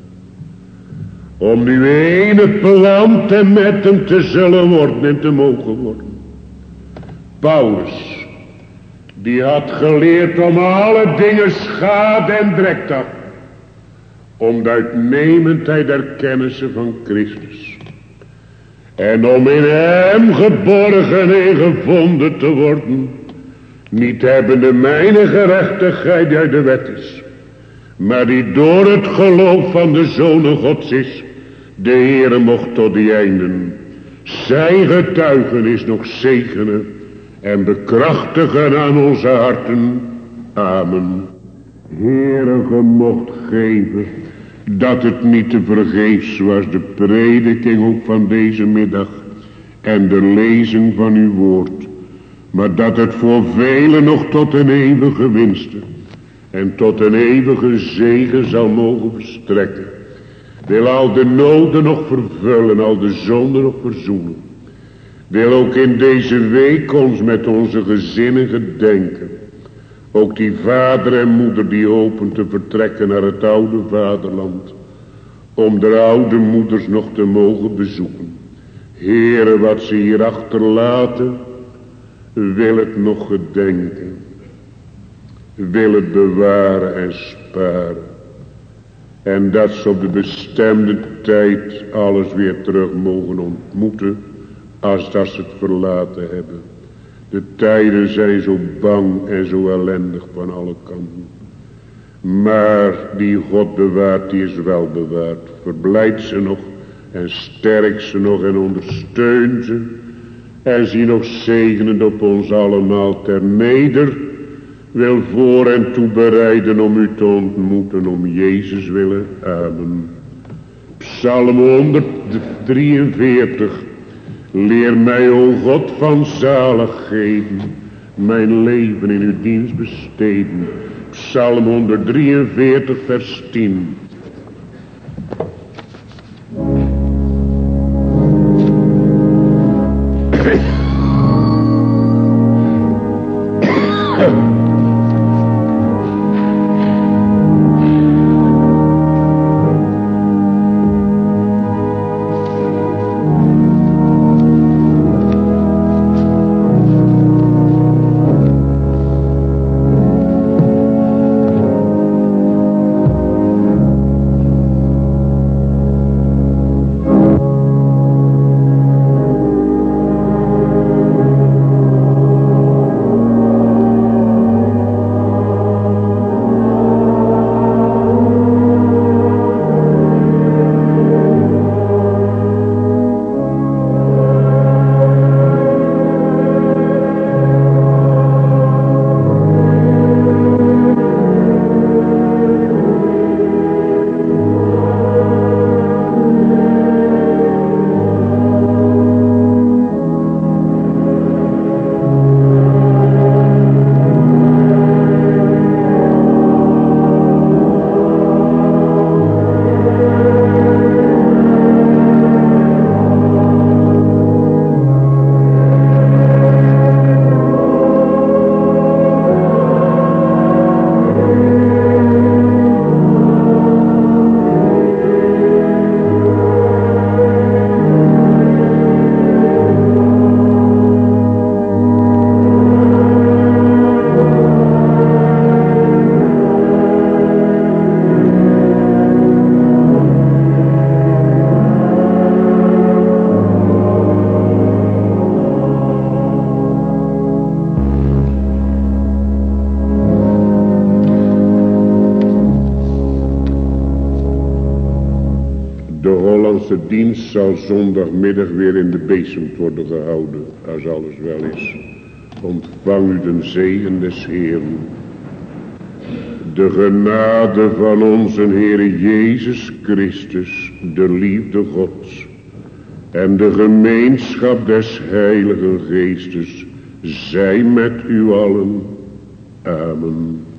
Om nu ene plant en met hem te zullen worden en te mogen worden. Paulus. Die had geleerd om alle dingen schade en drek te hebben. Om de uitnemendheid der kennissen van Christus. En om in hem geborgen en gevonden te worden. Niet hebbende mijn gerechtigheid die uit de wet is. Maar die door het geloof van de Zonen Gods is. De Heere mocht tot die einden. Zijn getuigenis nog zegenen. En bekrachtigen aan onze harten. Amen. Heere, ge mocht geven. Dat het niet te vergeefs was. De prediking ook van deze middag. En de lezing van uw woord. Maar dat het voor velen nog tot een eeuwige winste. En tot een eeuwige zegen zal mogen verstrekken. Wil al de noden nog vervullen, al de zonden nog verzoenen. Wil ook in deze week ons met onze gezinnen gedenken. Ook die vader en moeder die hopen te vertrekken naar het oude vaderland. Om de oude moeders nog te mogen bezoeken. Heere, wat ze hier achterlaten, wil het nog gedenken. Wil het bewaren en sparen. En dat ze op de bestemde tijd alles weer terug mogen ontmoeten. Als dat ze het verlaten hebben. De tijden zijn zo bang en zo ellendig van alle kanten. Maar die God bewaart, die is wel bewaard. Verblijd ze nog en sterk ze nog en ondersteun ze. En zie nog zegenend op ons allemaal ter neder. Wil voor en toe bereiden om u te ontmoeten om Jezus willen. Amen. Psalm 143. Leer mij, o God, van zaligheden, mijn leven in uw dienst besteden. Psalm 143 vers 10. De dienst zal zondagmiddag weer in de Beesemt worden gehouden, als alles wel is. Ontvang u de zegen des Heeren. De genade van onze Heere Jezus Christus, de liefde Gods en de gemeenschap des Heiligen Geestes, zij met u allen. Amen.